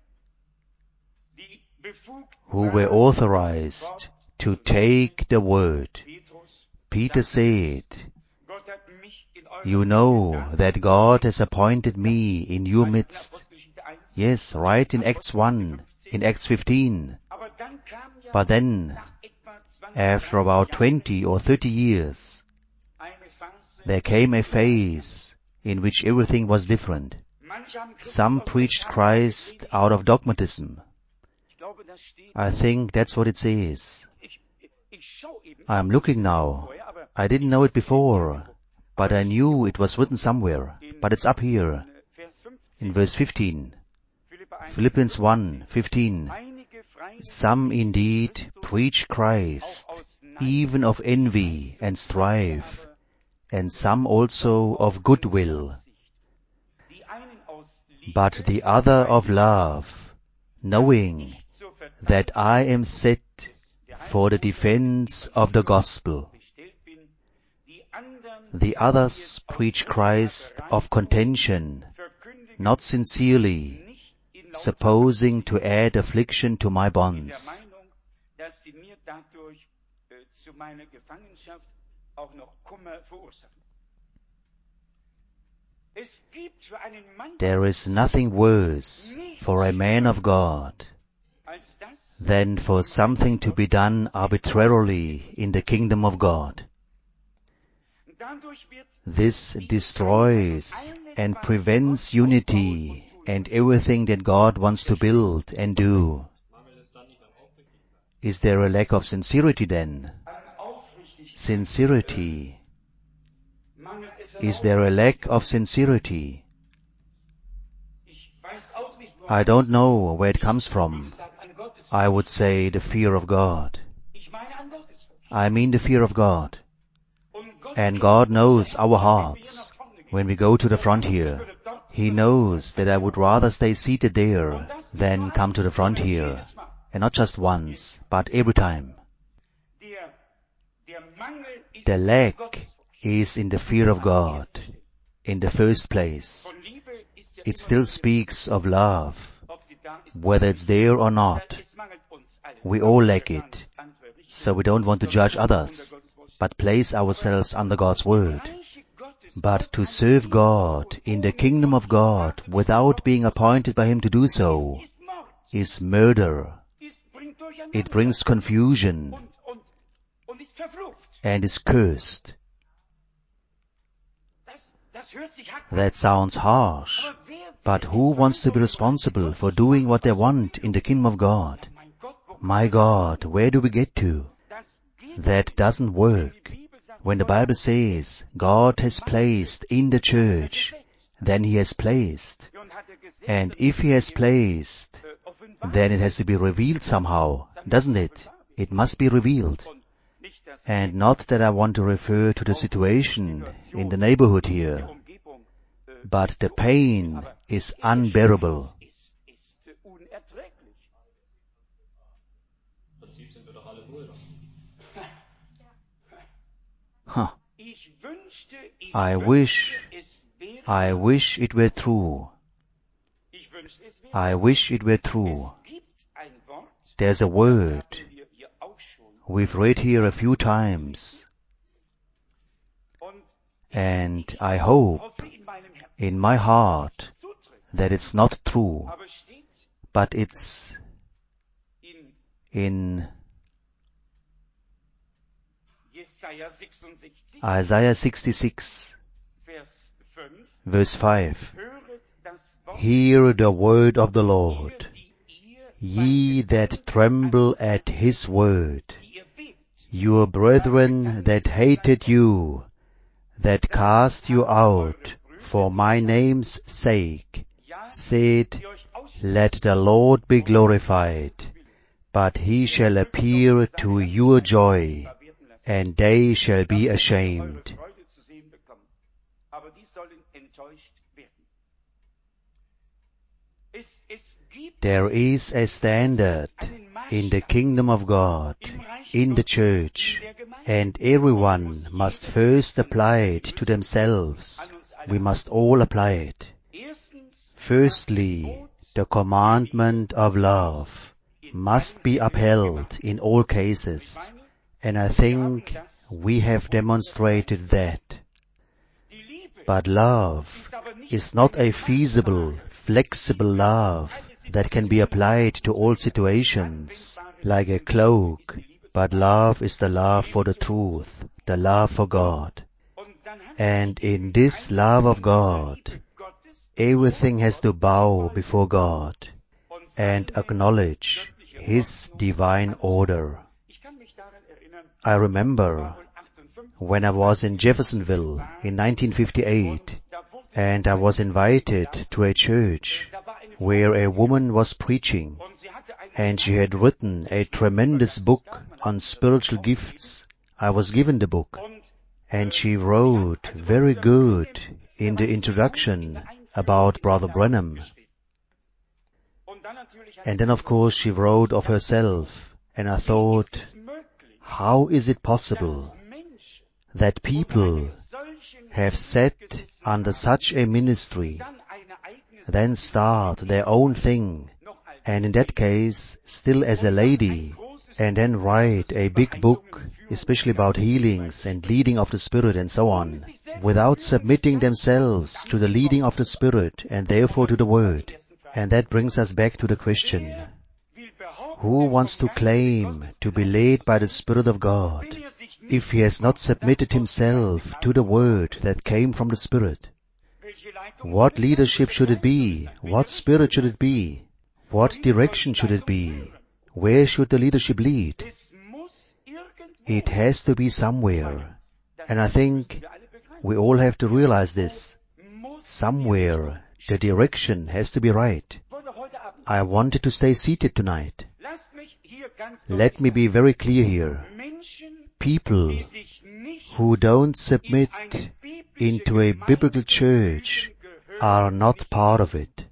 who were authorized to take the word. Peter said, you know that God has appointed me in your midst. Yes, right in Acts one, in Acts fifteen. But then, after about twenty or thirty years, there came a phase in which everything was different. Some preached Christ out of dogmatism. I think that's what it says. I'm looking now. I didn't know it before, but I knew it was written somewhere. But it's up here, in verse fifteen. Philippians one fifteen. Some indeed preach Christ, even of envy and strife, and some also of good will, but the other of love, knowing that I am set for the defense of the gospel. The others preach Christ of contention, not sincerely, supposing to add affliction to my bonds. There is nothing worse for a man of God than for something to be done arbitrarily in the kingdom of God. This destroys and prevents unity and everything that God wants to build and do. Is there a lack of sincerity then? Sincerity. Is there a lack of sincerity? I don't know where it comes from. I would say the fear of God. I mean the fear of God. And God knows our hearts. When we go to the front here, He knows that I would rather stay seated there than come to the front here. And not just once, but every time. The lack is in the fear of God, in the first place. It still speaks of love, whether it's there or not. We all lack it, so we don't want to judge others, but place ourselves under God's word. But to serve God in the kingdom of God without being appointed by Him to do so is murder. It brings confusion and is cursed. That sounds harsh, but who wants to be responsible for doing what they want in the kingdom of God? My God, where do we get to? That doesn't work. When the Bible says God has placed in the church, then He has placed. And if He has placed, then it has to be revealed somehow, doesn't it? It must be revealed. And not that I want to refer to the situation in the neighborhood here, but the pain is unbearable. Huh. I wish, I wish it were true. I wish it were true. There's a word we've read here a few times, and I hope in my heart that it's not true, but it's in Isaiah sixty-six, verse five. Hear the word of the Lord, ye that tremble at His word, your brethren that hated you, that cast you out for my name's sake, said, let the Lord be glorified, but he shall appear to your joy, and they shall be ashamed. There is a standard in the kingdom of God, in the church, and everyone must first apply it to themselves. We must all apply it. Firstly, the commandment of love must be upheld in all cases, and I think we have demonstrated that. But love is not a feasible, flexible love that can be applied to all situations, like a cloak, but love is the love for the truth, the love for God. And in this love of God, everything has to bow before God and acknowledge His divine order. I remember when I was in Jeffersonville in nineteen fifty-eight, and I was invited to a church where a woman was preaching, and she had written a tremendous book on spiritual gifts. I was given the book, and she wrote very good in the introduction about Brother Branham. And then, of course, she wrote of herself, and I thought, how is it possible that people have sat under such a ministry, then start their own thing, and in that case, still as a lady, and then write a big book, especially about healings and leading of the Spirit and so on, without submitting themselves to the leading of the Spirit and therefore to the Word. And that brings us back to the question, who wants to claim to be led by the Spirit of God if he has not submitted himself to the Word that came from the Spirit? What leadership should it be? What spirit should it be? What direction should it be? Where should the leadership lead? It has to be somewhere. And I think we all have to realize this. Somewhere the direction has to be right. I wanted to stay seated tonight. Let me be very clear here. People who don't submit into a biblical church are not part of it.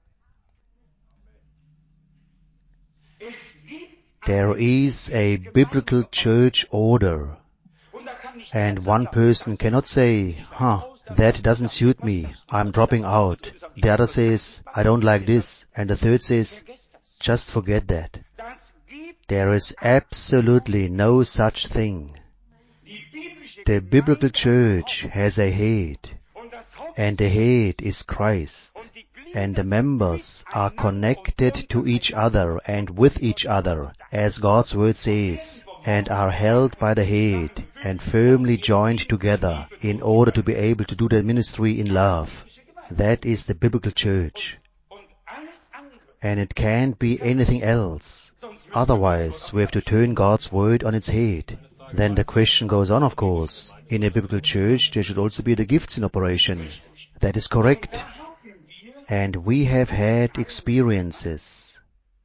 There is a biblical church order, and one person cannot say, huh, that doesn't suit me, I'm dropping out. The other says, I don't like this, and the third says, just forget that. There is absolutely no such thing. The biblical church has a head, and the head is Christ, and the members are connected to each other and with each other, as God's Word says, and are held by the head and firmly joined together in order to be able to do their ministry in love. That is the biblical church. And it can't be anything else. Otherwise, we have to turn God's Word on its head. Then the question goes on, of course. In a biblical church, there should also be the gifts in operation. That is correct. And we have had experiences.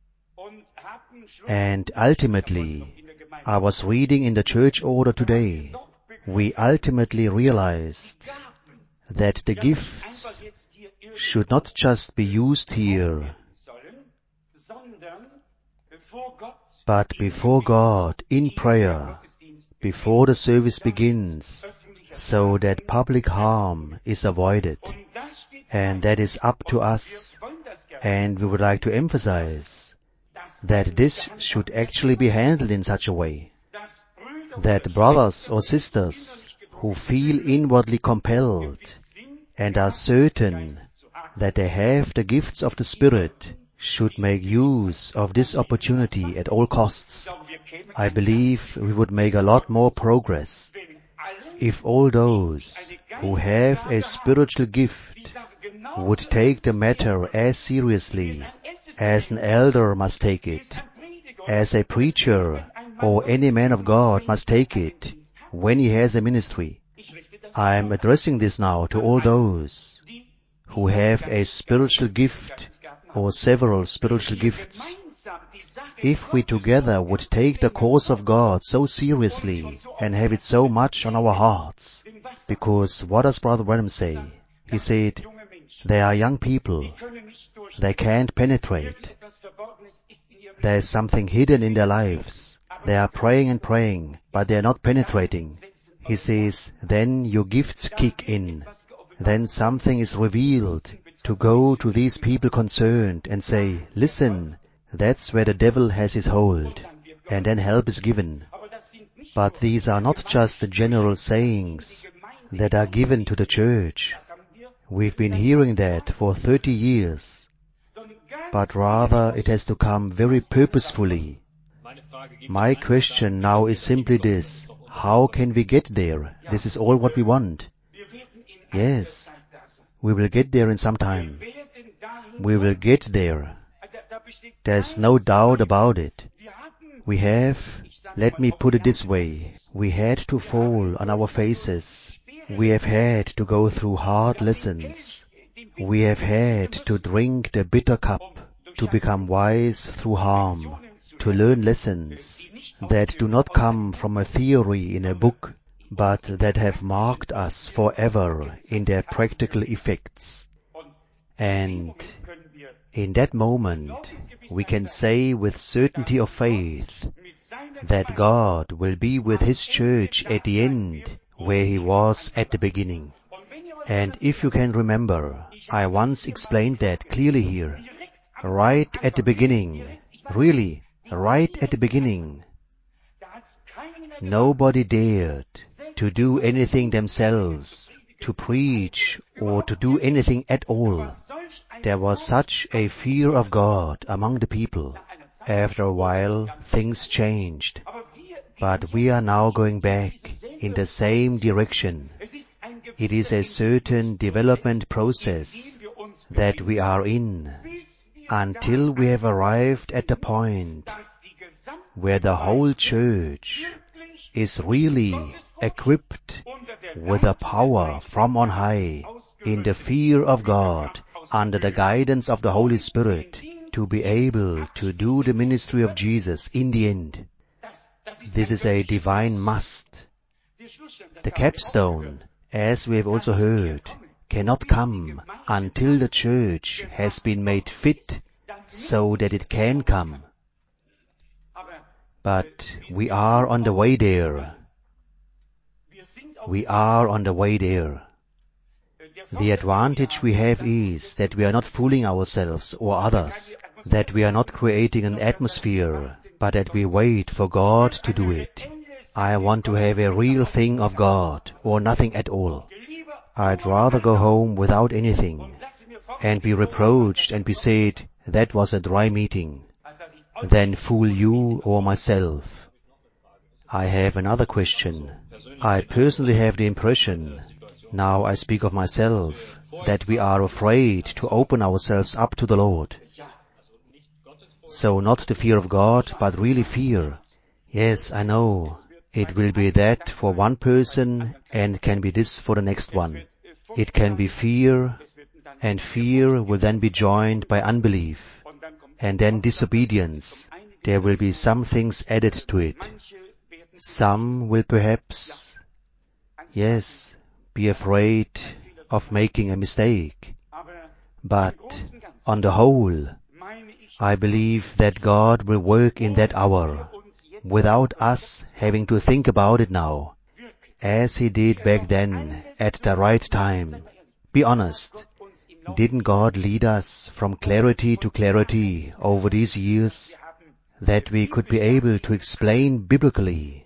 And ultimately, I was reading in the church order today, we ultimately realized that the gifts should not just be used here, but before God in prayer, before the service begins, so that public harm is avoided. And that is up to us. And we would like to emphasize that this should actually be handled in such a way that brothers or sisters who feel inwardly compelled and are certain that they have the gifts of the Spirit should make use of this opportunity at all costs. I believe we would make a lot more progress if all those who have a spiritual gift would take the matter as seriously as an elder must take it, as a preacher or any man of God must take it when he has a ministry. I am addressing this now to all those who have a spiritual gift or several spiritual gifts. If we together would take the cause of God so seriously and have it so much on our hearts, because what does Brother Branham say? He said, they are young people. They can't penetrate. There is something hidden in their lives. They are praying and praying, but they are not penetrating. He says, then your gifts kick in. Then something is revealed to go to these people concerned and say, listen, that's where the devil has his hold. And then help is given. But these are not just the general sayings that are given to the church. We've been hearing that for thirty years. But rather it has to come very purposefully. My question now is simply this. How can we get there? This is all what we want. Yes, we will get there in some time. We will get there. There's no doubt about it. We have, let me put it this way, we had to fall on our faces. We have had to go through hard lessons. We have had to drink the bitter cup, to become wise through harm, to learn lessons that do not come from a theory in a book, but that have marked us forever in their practical effects. And in that moment, we can say with certainty of faith that God will be with His church at the end where He was at the beginning. And if you can remember, I once explained that clearly here. Right at the beginning, really, right at the beginning, nobody dared to do anything themselves, to preach or to do anything at all. There was such a fear of God among the people. After a while, things changed. But we are now going back in the same direction. It is a certain development process that we are in until we have arrived at the point where the whole church is really equipped with a power from on high in the fear of God under the guidance of the Holy Spirit to be able to do the ministry of Jesus in the end. This is a divine must. The capstone, as we have also heard, cannot come until the church has been made fit so that it can come. But we are on the way there. We are on the way there. The advantage we have is that we are not fooling ourselves or others, that we are not creating an atmosphere, but that we wait for God to do it. I want to have a real thing of God, or nothing at all. I'd rather go home without anything, and be reproached and be said, that was a dry meeting, than fool you or myself. I have another question. I personally have the impression, now I speak of myself, that we are afraid to open ourselves up to the Lord. So not the fear of God, but really fear. Yes, I know. It will be that for one person and can be this for the next one. It can be fear, and fear will then be joined by unbelief, and then disobedience. There will be some things added to it. Some will perhaps, yes, be afraid of making a mistake. But on the whole, I believe that God will work in that hour, without us having to think about it now, as He did back then at the right time. Be honest. Didn't God lead us from clarity to clarity over these years, that we could be able to explain biblically?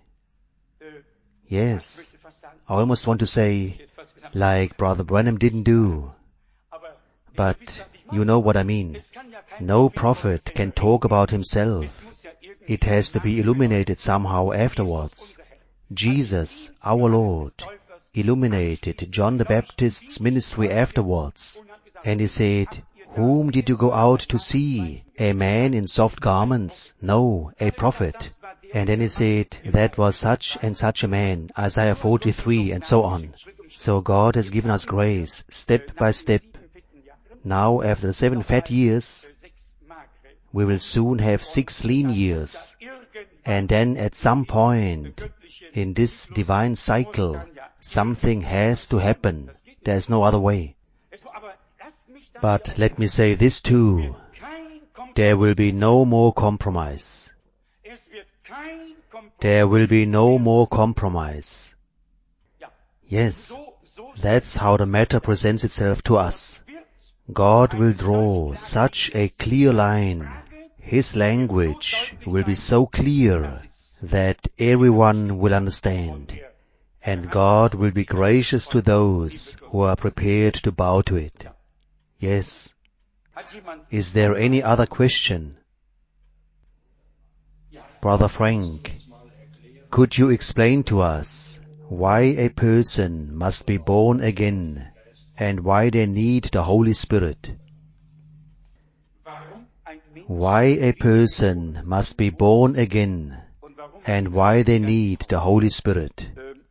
Yes, I almost want to say, like Brother Branham didn't do. But you know what I mean. No prophet can talk about himself. It has to be illuminated somehow afterwards. Jesus, our Lord, illuminated John the Baptist's ministry afterwards. And He said, whom did you go out to see? A man in soft garments? No, a prophet. And then he said, that was such and such a man, Isaiah forty-three, and so on. So God has given us grace, step by step. Now, after the seven fat years, we will soon have six lean years. And then at some point, in this divine cycle, something has to happen. There is no other way. But let me say this too. There will be no more compromise. There will be no more compromise. Yes, that's how the matter presents itself to us. God will draw such a clear line. His language will be so clear that everyone will understand. And God will be gracious to those who are prepared to bow to it. Yes. Is there any other question? Brother Frank, could you explain to us why a person must be born again and why they need the Holy Spirit? Why a person must be born again and why they need the Holy Spirit?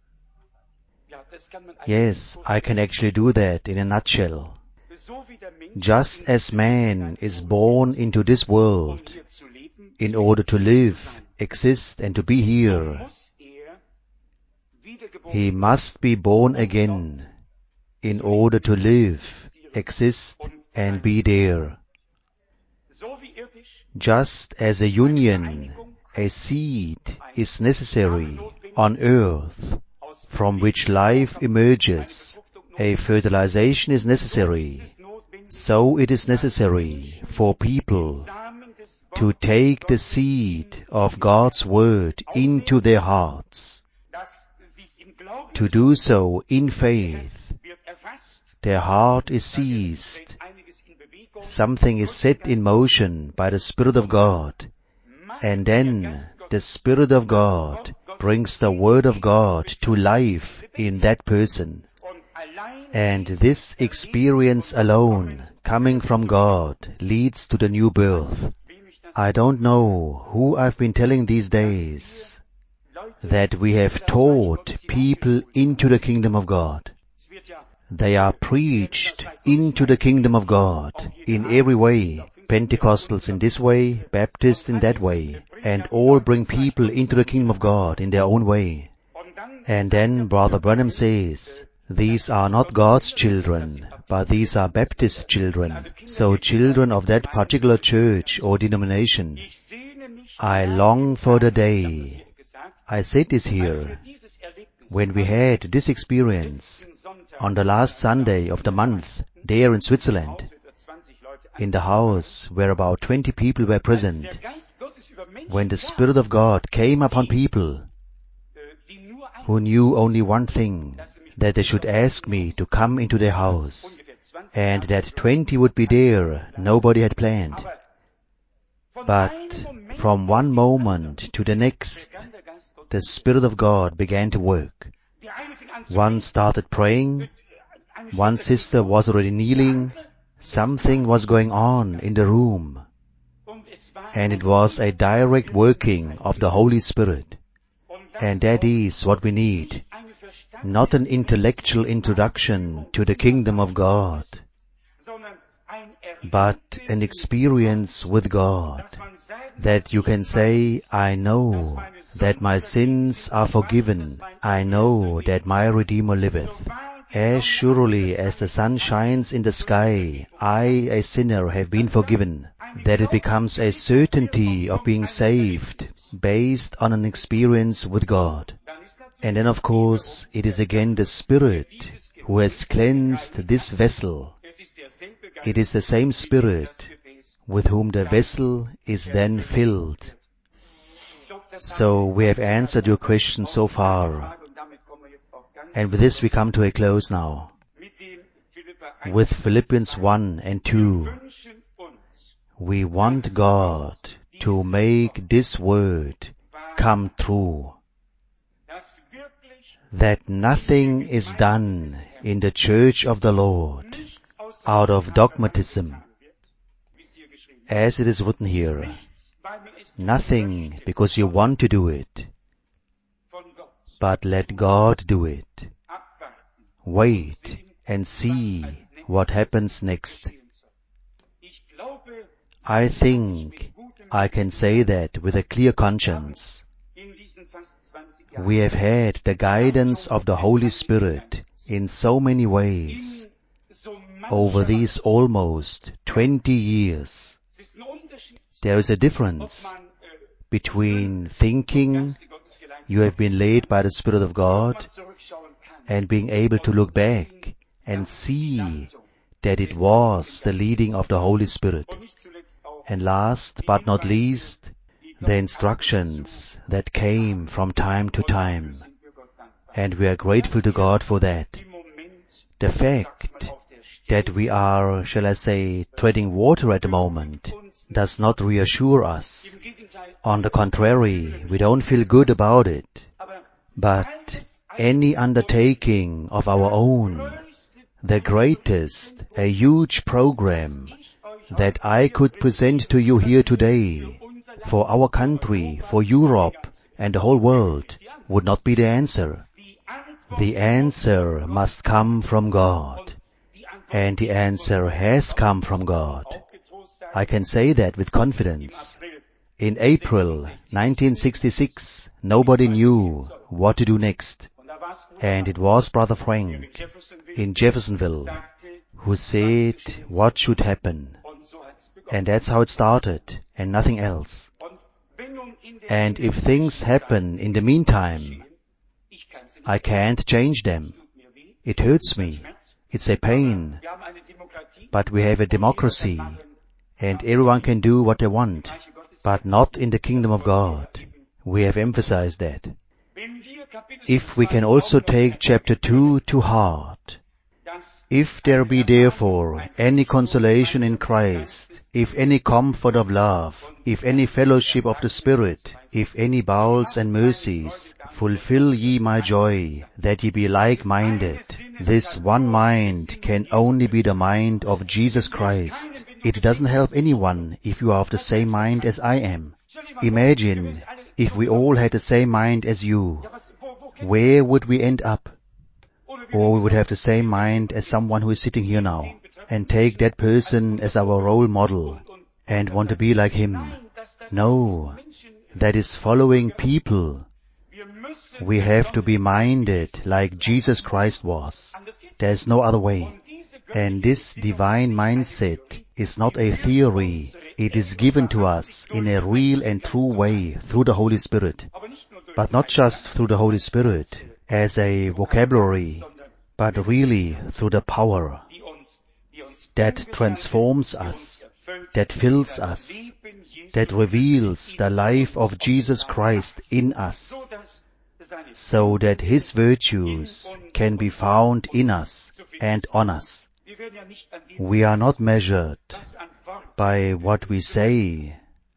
Yes, I can actually do that in a nutshell. Just as man is born into this world in order to live, exist and to be here, he must be born again in order to live, exist and be there. Just as a union, a seed is necessary on earth from which life emerges, a fertilization is necessary, so it is necessary for people to take the seed of God's Word into their hearts, to do so in faith. Their heart is seized. Something is set in motion by the Spirit of God, and then the Spirit of God brings the Word of God to life in that person. And this experience alone, coming from God, leads to the new birth. I don't know who I've been telling these days that we have taught people into the kingdom of God. They are preached into the kingdom of God in every way. Pentecostals in this way, Baptists in that way, and all bring people into the kingdom of God in their own way. And then Brother Branham says, these are not God's children, but these are Baptist children, so children of that particular church or denomination. I long for the day, I said this here, when we had this experience on the last Sunday of the month there in Switzerland, in the house where about twenty people were present, when the Spirit of God came upon people who knew only one thing, that they should ask me to come into their house, and that twenty would be there, nobody had planned. But from one moment to the next, the Spirit of God began to work. One started praying, one sister was already kneeling, something was going on in the room, and it was a direct working of the Holy Spirit. And that is what we need. Not an intellectual introduction to the kingdom of God, but an experience with God, that you can say, I know that my sins are forgiven, I know that my Redeemer liveth. As surely as the sun shines in the sky, I, a sinner, have been forgiven, that it becomes a certainty of being saved, based on an experience with God. And then, of course, it is again the Spirit who has cleansed this vessel. It is the same Spirit with whom the vessel is then filled. So we have answered your question so far. And with this we come to a close now. With Philippians one and two, we want God to make this word come true. That nothing is done in the church of the Lord out of dogmatism, as it is written here. nothing because you want to do it, but let God do it. Wait and see what happens next. I think I can say that with a clear conscience. We have had the guidance of the Holy Spirit in so many ways over these almost twenty years. There is a difference between thinking you have been led by the Spirit of God and being able to look back and see that it was the leading of the Holy Spirit. And last but not least, the instructions that came from time to time. And we are grateful to God for that. The fact that we are, shall I say, treading water at the moment does not reassure us. On the contrary, we don't feel good about it. But any undertaking of our own, the greatest, a huge program that I could present to you here today for our country, for Europe and the whole world would not be the answer. The answer must come from God. And the answer has come from God. I can say that with confidence. In April nineteen sixty-six, nobody knew what to do next. And it was Brother Frank in Jeffersonville who said what should happen. And that's how it started, and nothing else. And if things happen in the meantime, I can't change them. It hurts me. It's a pain. But we have a democracy, and everyone can do what they want, but not in the kingdom of God. We have emphasized that. If we can also take chapter two to heart, if there be therefore any consolation in Christ, if any comfort of love, if any fellowship of the Spirit, if any bowels and mercies, fulfill ye my joy, that ye be like-minded. This one mind can only be the mind of Jesus Christ. It doesn't help anyone if you are of the same mind as I am. Imagine if we all had the same mind as you. Where would we end up? Or we would have the same mind as someone who is sitting here now, and take that person as our role model, and want to be like him. No, that is following people. We have to be minded like Jesus Christ was. There is no other way. And this divine mindset is not a theory. It is given to us in a real and true way through the Holy Spirit. But not just through the Holy Spirit as a vocabulary, but really through the power that transforms us, that fills us, that reveals the life of Jesus Christ in us, so that His virtues can be found in us and on us. We are not measured by what we say.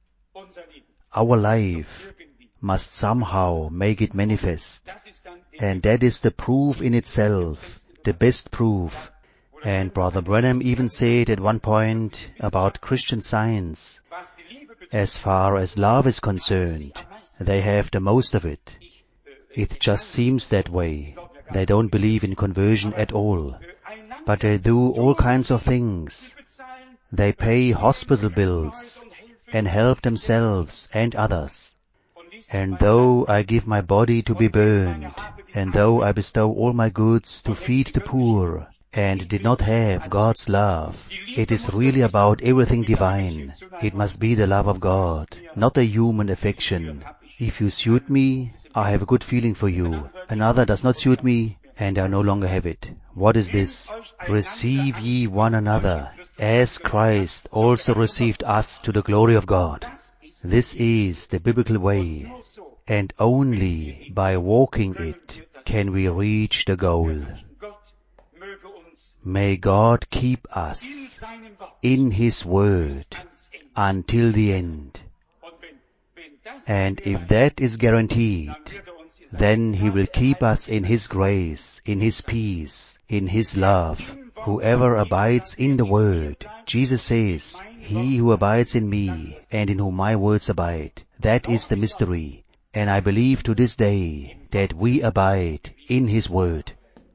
Our life must somehow make it manifest. And that is the proof in itself, the best proof. And Brother Branham even said at one point about Christian Science, as far as love is concerned, they have the most of it. It just seems that way. They don't believe in conversion at all. But they do all kinds of things. They pay hospital bills and help themselves and others. And though I give my body to be burned, and though I bestow all my goods to feed the poor, and did not have God's love, it is really about everything divine. It must be the love of God, not a human affection. If you suit me, I have a good feeling for you. Another does not suit me, and I no longer have it. What is this? Receive ye one another, as Christ also received us to the glory of God. This is the biblical way, and only by walking it can we reach the goal. May God keep us in His Word until the end. And if that is guaranteed, then He will keep us in His grace, in His peace, in His love. Whoever abides in the Word, Jesus says, he who abides in me, and in whom my words abide, That is the mystery, and I believe to this day that we abide in His Word.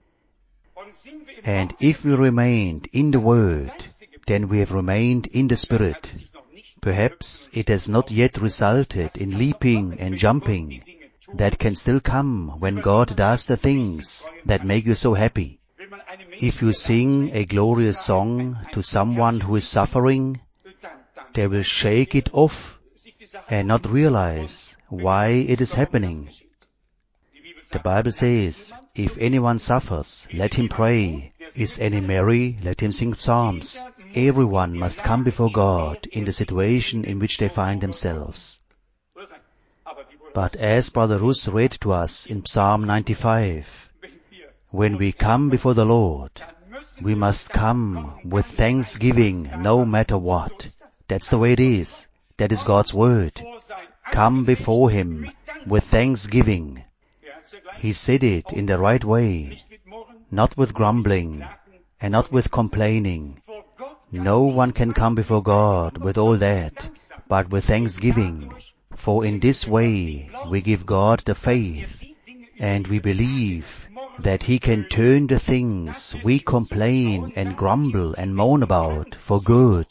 And if we remained in the Word, then we have remained in the Spirit. Perhaps it has not yet resulted in leaping and jumping. That can still come when God does the things that make you so happy. If you sing a glorious song to someone who is suffering, they will shake it off and not realize why it is happening. The Bible says, if anyone suffers, let him pray. Is any merry? Let him sing psalms. Everyone must come before God in the situation in which they find themselves. But as Brother Rus read to us in Psalm ninety-five, when we come before the Lord, we must come with thanksgiving no matter what. That's the way it is. That is God's Word. Come before Him with thanksgiving. He said it in the right way, not with grumbling and not with complaining. No one can come before God with all that, but with thanksgiving. For in this way we give God the faith, and we believe that He can turn the things we complain and grumble and moan about for good.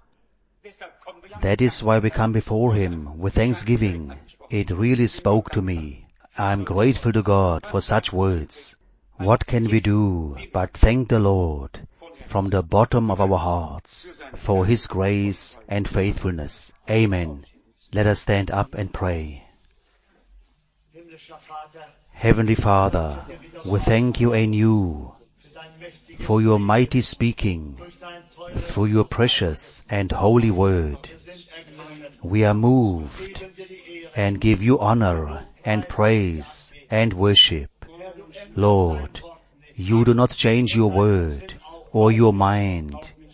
That is why we come before Him with thanksgiving. It really spoke to me. I am grateful to God for such words. What can we do but thank the Lord from the bottom of our hearts for His grace and faithfulness? Amen. Let us stand up and pray. Heavenly Father, we thank You anew for Your mighty speaking, through Your precious and holy word. We are moved and give You honor and praise and worship. Lord, You do not change Your word or Your mind.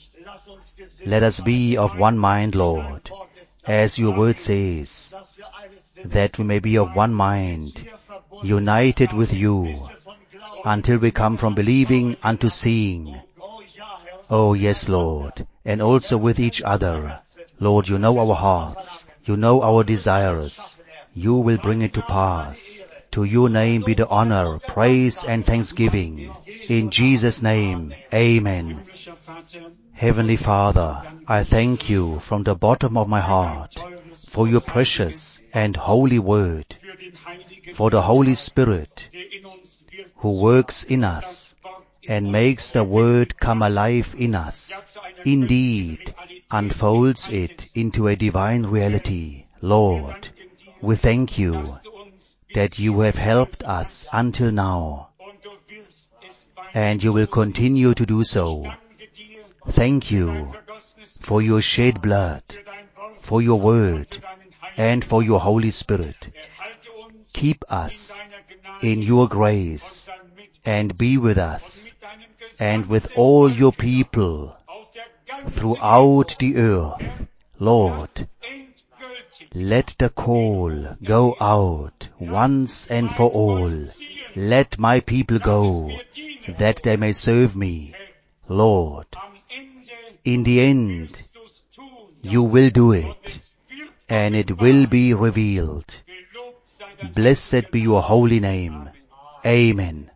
Let us be of one mind, Lord, as Your word says, that we may be of one mind, united with You, until we come from believing unto seeing. Oh yes, Lord, and also with each other. Lord, You know our hearts, You know our desires. You will bring it to pass. To Your name be the honor, praise and thanksgiving. In Jesus' name, amen. Heavenly Father, I thank You from the bottom of my heart for Your precious and holy word, for the Holy Spirit who works in us and makes the word come alive in us, indeed unfolds it into a divine reality. Lord, we thank You that You have helped us until now, and You will continue to do so. Thank You for Your shed blood, for Your word, and for Your Holy Spirit. Keep us in Your grace, and be with us, and with all Your people throughout the earth. Lord, let the call go out once and for all. Let My people go, that they may serve Me. Lord, in the end, You will do it, and it will be revealed. Blessed be Your holy name. Amen.